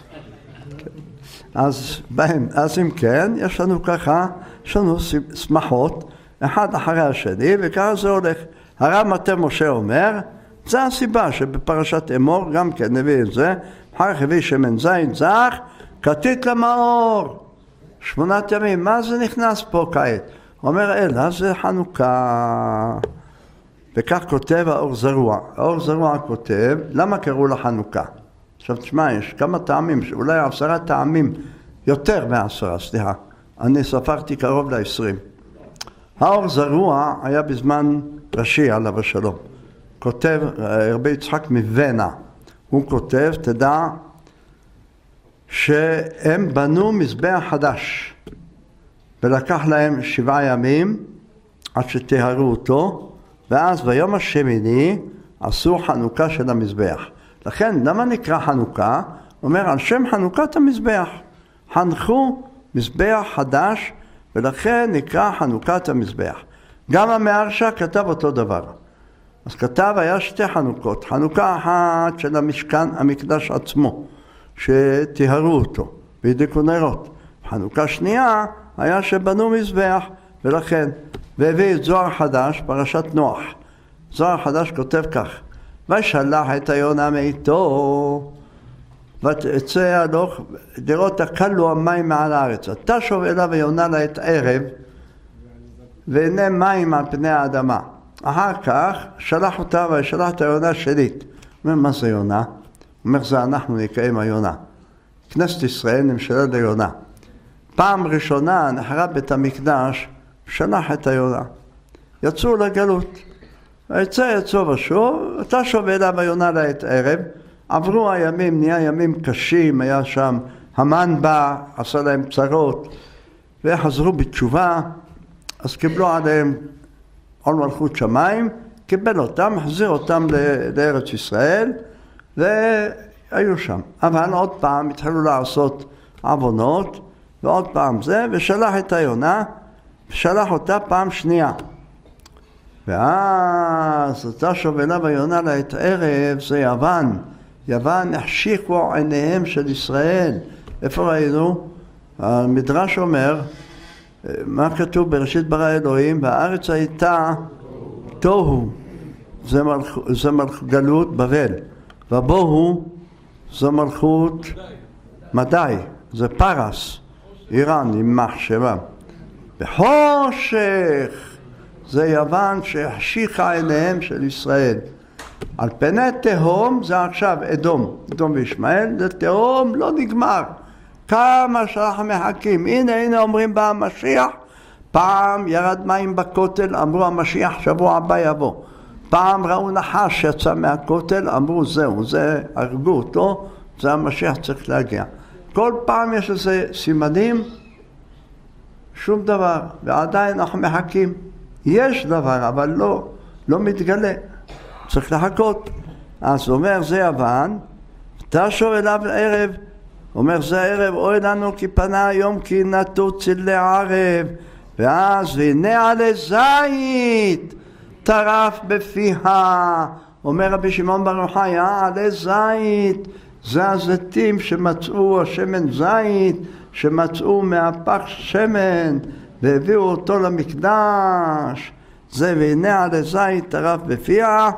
אז אם כן, יש לנו ככה, יש לנו שמחות, אחד אחרי השני, וככה זה הולך. הרב מטה משה אומר, זה הסיבה שבפרשת אמור, גם כן נביא את זה, אחר כך הביא שמן זית זך, כתית למאור, 8 ימים, מה זה נכנס פה כעת? אומר אלא, זה חנוכה. וכך כותב האור זרוע. האור זרוע כותב, למה קראו לחנוכה? עכשיו תשמע, יש כמה טעמים, אולי 10 טעמים, יותר מ10, סליחה. אני ספרתי קרוב ל20. האור זרוע היה בזמן רש"י עליו השלום. כותב רבי יצחק מוונה. הוא כותב, תדע, שהם בנו מזבח חדש. ולקח להם 7 ימים עד שטהרו אותו, ואז ביום השמיני עשו חנוכה של המזבח. לכן, למה נקרא חנוכה? אומר, על שם חנוכת המזבח. חנכו מזבח חדש, ולכן נקרא חנוכת המזבח. גם המהרש"א כתב אותו דבר. אז כתב, היה 2 חנוכות. חנוכה אחת של המשכן, המקדש עצמו, שטהרו אותו, והדליקו נרות. חנוכה שנייה היה שבנו מזבח, ולכן, והביא את זוהר חדש, פרשת נוח. זוהר חדש כותב כך, ושלח את היונה מאיתו, ותצא הלוך, לראות הקלו המים מעל הארץ. תשוב אליו היונה לעת ערב, והנה מים על פני האדמה. אחר כך שלח אותה ושלח את היונה שנית. הוא אומר, מה זה יונה? הוא אומר, זה אנחנו נקראים היונה. כנסת ישראל נמשלה ליונה. פעם ראשונה נחרב בית המקדש, שלח את היונה. יצאו לגלות. יצאו ושוב, תשוב אליו היונה לעת ערב. עברו הימים, נהיה ימים קשים, היה שם, המן בא, עשה להם צרות, וחזרו בתשובה, אז קיבלו עליהם עול מלכות שמיים, קיבל אותם, החזיר אותם לארץ ישראל, והיו שם. אבל עוד פעם התחילו לעשות עוונות, ועוד פעם זה, ושלח את היונה, ושלח אותה פעם שנייה. ואז תשוב אליו היונה לעת ערב, זה יוון. יוון החשיקו עיניהם של ישראל. איפה ראינו? המדרש אומר, מה כתוב בראשית ברא אלוהים? והארץ הייתה תוהו, זה גלות בבל. ובוהו זה מלכות מדי, זה פרס, איראן עם מחשבה. בחושך זה יוון שהחשיכה עיניהם של ישראל. על פני תהום זה עכשיו אדום וישמעאל, זה תהום לא נגמר. כמה שאנחנו מחכים, הנה אומרים בא המשיח, פעם ירד מים בכותל, אמרו המשיח שבוע הבא יבוא. פעם ראו נחש שיצא מהכותל, אמרו זהו, זה הרגו אותו, זה המשיח צריך להגיע. כל פעם יש איזה סימנים, שום דבר, ועדיין אנחנו מחכים. יש דבר, אבל לא מתגלה, צריך לחכות. אז הוא אומר, זה יוון, תשוב אליו ערב, אומר, זה הערב, אוי לנו כי פנה היום כי נטו צילי ערב, ואז והנה עלי זית, טרף בפיה. אומר רבי שמעון בר יוחאי, עלי זית, זה הזיתים שמצאו, השמן זית, שמצאו מהפך שמן, והביאו אותו למקדש. זה והנה עלי זית, טרף בפיה,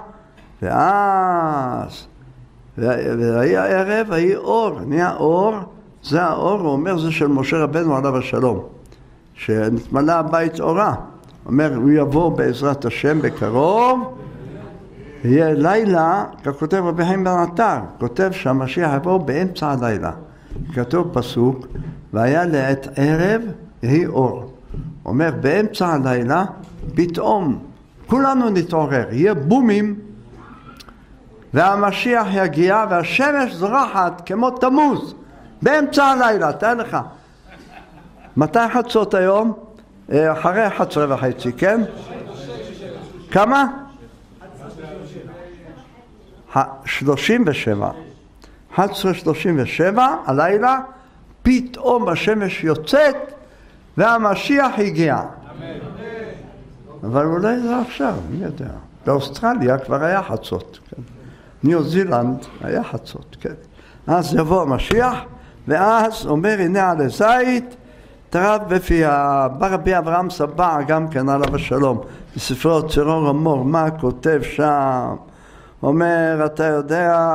ואז והיה ערב, היה אור, נהיה אור, זה האור, הוא אומר, זה של משה רבנו עליו השלום, שנתמלא הבית אורה. אומר, הוא יבוא בעזרת השם בקרוב, יהיה לילה, ככותב רבי חיים בן עטר, כותב שהמשיח יבוא באמצע הלילה. כתוב פסוק, והיה לעת ערב, יהי אור. אומר, באמצע הלילה, פתאום, כולנו נתעורר, יהיה בומים, והמשיח יגיע והשמש זורחת כמו תמוז באמצע הלילה. תאר לך מתי חצות היום? אחרי 11:30, כן? כמה? 37. 11:37 הלילה, פתאום השמש יוצאת והמשיח הגיע. אבל אולי זה עכשיו, מי יודע. באוסטרליה כבר היה חצות, כן? ניו זילנד היה חצות, כן. אז יבוא המשיח, ואז אומר, הנה עלי זית, טרף בפיה. בא רבי אברהם סבא, גם כן עליו השלום, בספרו צרור המור, מה כותב שם? אומר, אתה יודע,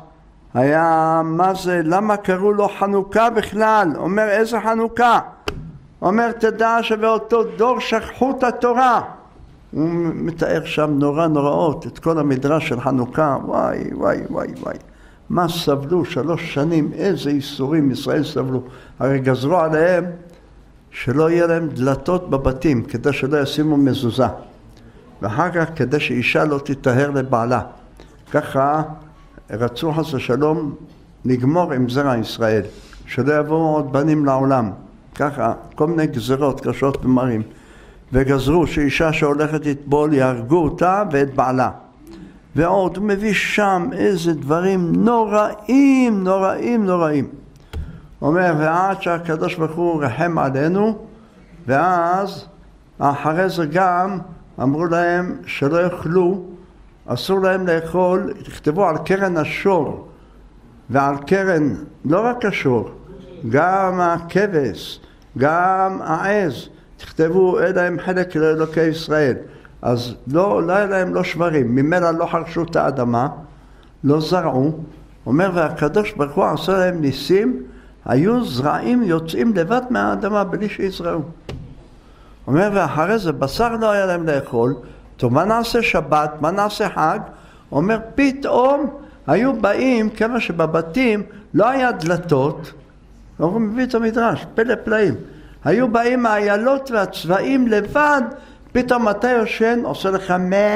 היה, מה זה, למה קראו לו חנוכה בכלל? אומר, איזה חנוכה? אומר, תדע שבאותו דור שכחו את התורה. הוא מתאר שם נורא נוראות, את כל המדרש של חנוכה, וואי, וואי, וואי, וואי. מה סבלו 3 שנים, איזה איסורים ישראל סבלו. הרי גזרו עליהם שלא יהיה להם דלתות בבתים, כדי שלא ישימו מזוזה. ואחר כך כדי שאישה לא תטהר לבעלה. ככה רצו חס ושלום לגמור עם זרע ישראל, שלא יבואו עוד בנים לעולם. ככה, כל מיני גזרות קשות ומרים. וגזרו שאישה שהולכת לטבול יהרגו אותה ואת בעלה. ועוד הוא מביא שם איזה דברים נוראים, נוראים, נוראים. אומר, ועד שהקדוש ברוך הוא רחם עלינו, ואז אחרי זה גם אמרו להם שלא יאכלו, אסור להם לאכול, תכתבו על קרן השור, ועל קרן, לא רק השור, גם הכבש, גם העז, תכתבו אלא הם חלק לאלוקי ישראל. אז לא היה להם לא שברים, ממילא לא חרשו את האדמה, לא זרעו. אומר, והקדוש ברוך הוא עשה להם ניסים, היו זרעים יוצאים לבד מהאדמה בלי שיזרעו. אומר, ואחרי זה בשר לא היה להם לאכול, טוב, מה נעשה שבת, מה נעשה חג? אומר, פתאום היו באים, כמה שבבתים לא היה דלתות, הוא מביא את המדרש, פלא פלאים. היו באים האיילות והצבעים לבד, פתאום אתה יושן, עושה לך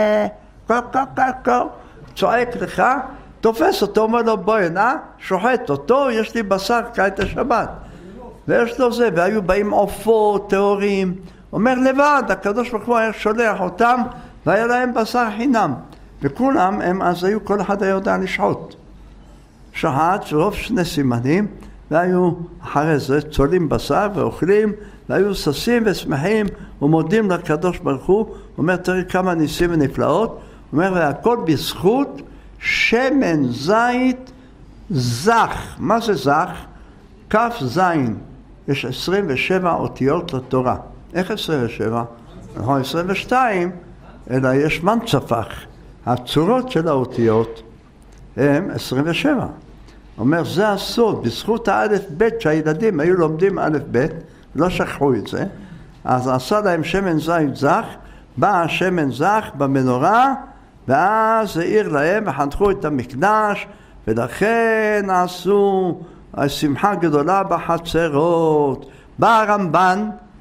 צועק לך, תופס אותו, אומר לו בואי, שוחט אותו, יש לי בשר כעת השבת. ויש לו זה, והיו באים עופות, טהורים. אומר לבד, הקדוש ברוך הוא היה שולח אותם, והיה להם בשר חינם. וכולם, הם אז היו, כל אחד היה יודע לשחוט. שחט, רוב 2 סימנים, והיו אחרי זה צולים בשר ואוכלים, והיו ששים ושמחים ומודים לקדוש ברוך הוא. אומר, תראי כמה ניסים ונפלאות. אומר, והכל בזכות שמן זית זך. מה זה זך? כף זין. יש 27 אותיות לתורה. איך 27? נכון, 22, אלא יש מנצפח. הצורות של האותיות הם 27. אומר, זה הסוד, בזכות האלף בית שהילדים היו לומדים אלף בית, לא שכחו את זה, אז עשה להם שמן זית זך, בא השמן זך במנורה, ואז העיר להם וחנכו את המקדש, ולכן עשו שמחה גדולה בחצרות. בא הרמב"ן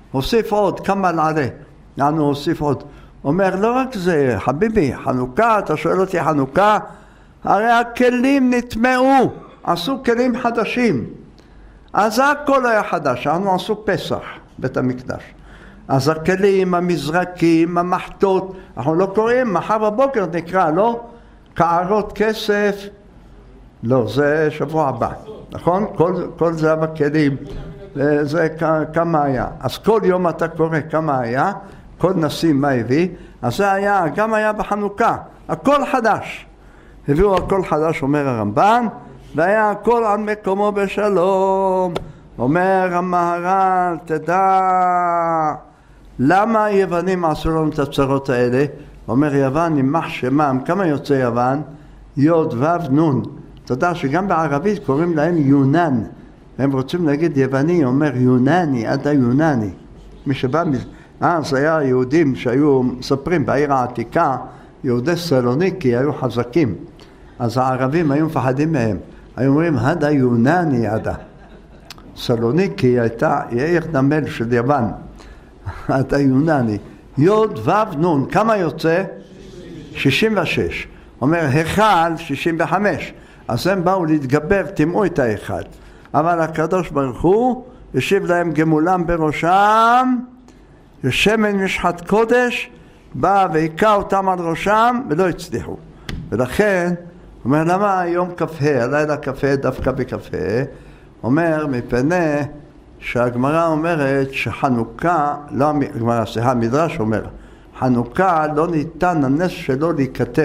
הוסיף עוד, כמה נעלה, יענו הוסיף עוד. אומר, לא רק זה, חביבי, חנוכה, אתה שואל אותי חנוכה, הרי הכלים נטמעו, עשו כלים חדשים. אז הכל היה חדש, אנחנו עשו פסח, בית המקדש. אז הכלים, המזרקים, המחטות, אנחנו לא קוראים, מחר בבוקר נקרא, לא? קערות כסף, לא, זה שבוע הבא, נכון? כל זה בכלים, זה כמה היה. אז כל יום אתה קורא כמה היה, כל נשיא מה הביא, אז זה היה, גם היה בחנוכה, הכל חדש. הביאו הכל חדש, אומר הרמב"ן, והיה הכל על מקומו בשלום. אומר המהר"ל, תדע, למה היוונים עשו לנו את הצרות האלה? אומר יוון, יימח שמם, כמה יוצא יוון? יוד וו נון. תדע שגם בערבית קוראים להם יונן. הם רוצים להגיד יווני, אומר יונני, עד היונני. מי שבא אז היה יהודים שהיו מספרים בעיר העתיקה, יהודי סלוניקי היו חזקים. אז הערבים היו מפחדים מהם. היו אומרים, עד היונני עדה. סלוניקי הייתה עיר נמל של יוון. עד היונני. יוד וו נון, כמה יוצא? 66. אומר, היכל 65. אז הם באו להתגבר, תימאו את האחד. אבל הקדוש ברוך הוא ישיב להם גמולם בראשם, שמן משחת קודש, בא והיכה אותם על ראשם ולא הצליחו. ולכן, אומר, למה יום כ"ה, הלילה כ"ה, דווקא בכ"ה? אומר, מפני שהגמרא אומרת שחנוכה, לא הגמרא, סליחה, המדרש אומר, חנוכה לא ניתן הנס שלו להיכתב.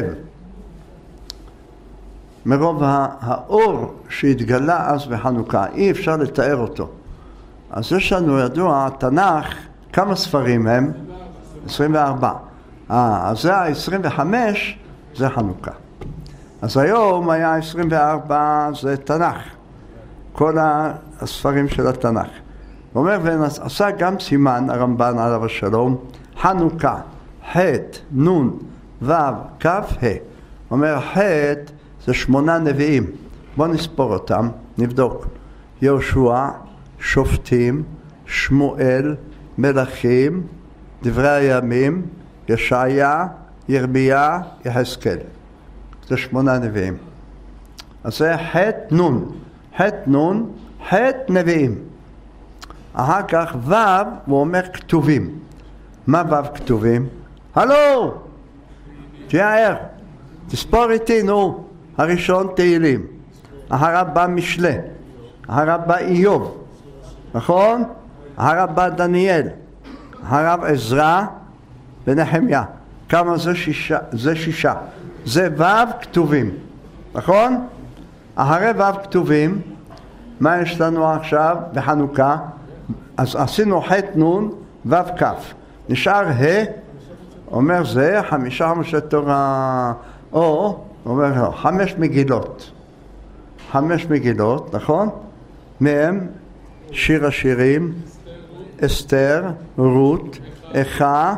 מרוב האור שהתגלה אז בחנוכה, אי אפשר לתאר אותו. אז יש לנו ידוע, התנ"ך, כמה ספרים הם? 24. אז זה ה-25, זה חנוכה. אז היום היה 24, זה תנ"ך. כל הספרים של התנ"ך. הוא אומר, ועשה גם סימן, הרמב"ן עליו השלום, חנוכה, ח' נ' ו' כ' ה'. אומר, ח' זה 8 נביאים. בואו נספור אותם, נבדוק. יהושע, שופטים, שמואל, מלכים, דברי הימים, ישעיה, ירמיה, יחזקאל. זה 8 נביאים. אז זה ח' נ', ח' נ', ח' נביאים. אחר כך ו' הוא אומר כתובים. מה ו' כתובים? הלו! תהיה ער. תספור איתי, נו. הראשון תהילים. אחריו בא משלי. אחריו בא איוב. נכון? אחריו בא דניאל. אחריו עזרא ונחמיה. כמה זה? 6. זה 6. זה ו' כתובים. נכון? אחרי ו' כתובים, מה יש לנו עכשיו בחנוכה? אז עשינו ח' נ' ו' כ'. נשאר ה', אומר זה 5 חמשי תורה, או אומר 5 מגילות. 5 מגילות, נכון? מהם שיר השירים, אסתר, רות, איכה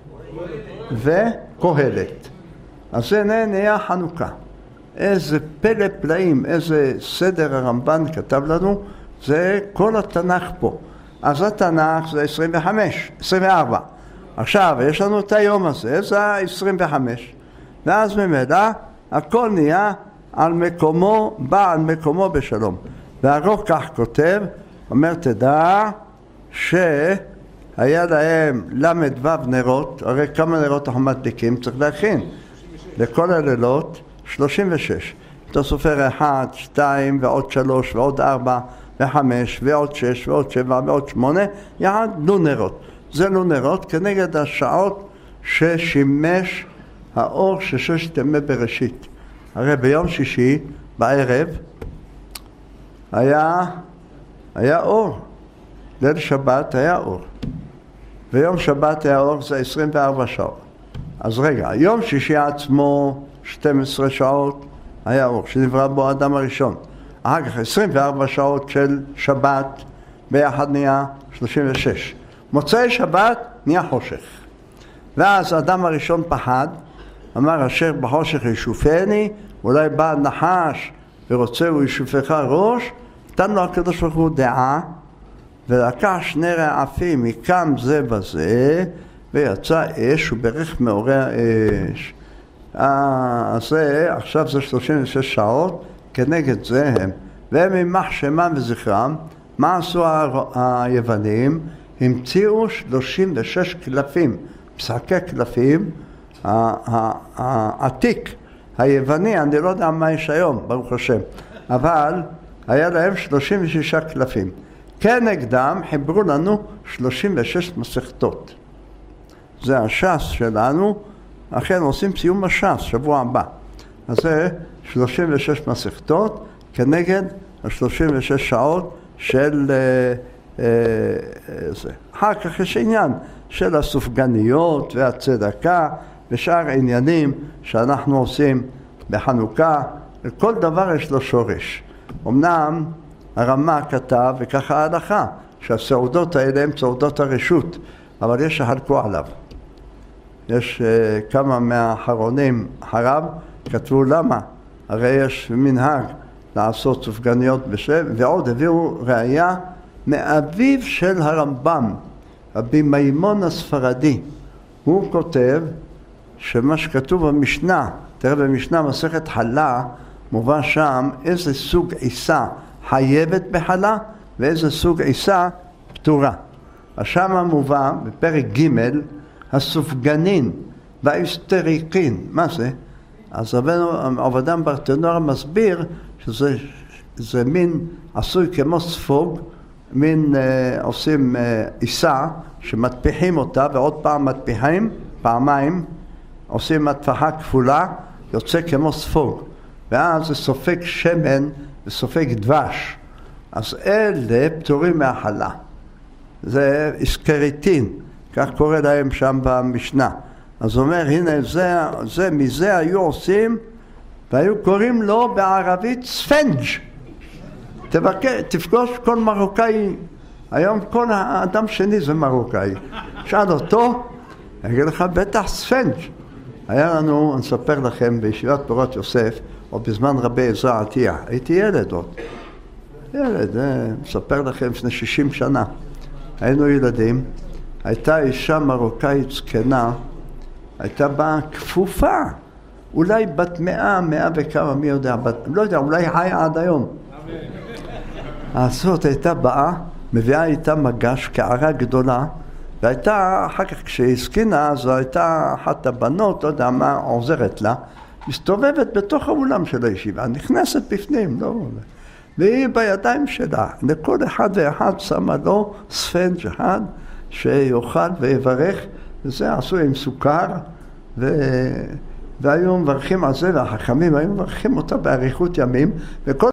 וקהלת. אז זה נהיה חנוכה. איזה פלא פלאים, איזה סדר הרמב"ן כתב לנו, זה כל התנ"ך פה. אז התנ"ך זה 24. עכשיו, יש לנו את היום הזה, זה 25. ואז ממילא, הכל נהיה על מקומו, בא על מקומו בשלום. והרוך כך כותב, אומר, תדע שהיה להם ל"ו נרות, הרי כמה נרות אנחנו מדליקים, צריך להכין. לכל הלילות 36. אתה סופר 1, 2 ועוד 3 ועוד 4 ו5 ועוד 6 ועוד 7 ועוד 8, יחד נרות. זה נרות כנגד השעות ששימש האור של 6 ימי בראשית. הרי ביום שישי בערב היה אור. ליל שבת היה אור. ויום שבת היה אור, זה 24 שעות. אז רגע, יום שישי עצמו 12 שעות היה אור, שנברא בו האדם הראשון. אחר כך 24 שעות של שבת, ביחד נהיה 36. מוצאי שבת נהיה חושך. ואז האדם הראשון פחד, אמר, אשר בחושך ישופני, אולי בא נחש ורוצה הוא ישופך ראש, נתן לו הקדוש ברוך הוא דעה, ולקח 2 רעפים, מקם זה בזה, ויצא אש וברך מאורי האש. עכשיו זה 36 שעות, כנגד זה הם. והם יימח שמם וזכרם, מה עשו היוונים? המציאו 36 קלפים, פסקי קלפים, העתיק, היווני, אני לא יודע מה יש היום, ברוך השם, אבל היה להם 36 קלפים. כנגדם חיברו לנו 36 מסכתות. זה הש"ס שלנו, אכן עושים סיום הש"ס, שבוע הבא. אז זה 36 מסכתות, כנגד ה-36 שעות של זה. אחר כך יש עניין של הסופגניות והצדקה ושאר עניינים שאנחנו עושים בחנוכה. לכל דבר יש לו שורש. אמנם הרמ"א כתב, וככה ההלכה, שהסעודות האלה הן סעודות הרשות, אבל יש שחלקו עליו. יש כמה מהאחרונים אחריו כתבו למה, הרי יש מנהג לעשות סופגניות בשם, ועוד הביאו ראיה מאביו של הרמב"ם, רבי מימון הספרדי. הוא כותב שמה שכתוב במשנה, תראה במשנה מסכת חלה, מובא שם איזה סוג עיסה חייבת בחלה ואיזה סוג עיסה פטורה. שם מובא בפרק ג' הסופגנין והאסטריקין. מה זה? אז עבודם ברטנור מסביר שזה מין עשוי כמו ספוג, מין עושים עיסה שמטפיחים אותה ועוד פעם מטפיחים, פעמיים עושים מטפחה כפולה, יוצא כמו ספוג, ואז זה סופג שמן וסופג דבש. אז אלה פטורים מהחלה. זה אסקריטין, כך קורא להם שם במשנה. אז הוא אומר, הנה מזה היו עושים, והיו קוראים לו בערבית ספנג'. תפגוש כל מרוקאי, היום כל האדם שני זה מרוקאי. שאל אותו, יגיד לך בטח ספנג'. היה לנו, אני אספר לכם, בישיבת פורת יוסף, או בזמן רבי עזרא עטיה, הייתי ילד עוד. ילד, מספר לכם לפני 60 שנה. היינו ילדים, הייתה אישה מרוקאית זקנה, הייתה בה כפופה, אולי בת 100 וכמה, מי יודע, לא יודע, אולי חיה עד היום. הזאת הייתה באה, מביאה איתה מגש, קערה גדולה, והייתה, אחר כך כשהיא זקנה, זו הייתה אחת הבנות, לא יודע מה, עוזרת לה, מסתובבת בתוך האולם של הישיבה, נכנסת בפנים, לא, והיא בידיים שלה, לכל אחד ואחד שמה לו ספנג' אחד, שיאכל ויברך, וזה עשו עם סוכר, והיו מברכים על זה, והחכמים היו מברכים אותה באריכות ימים, וכל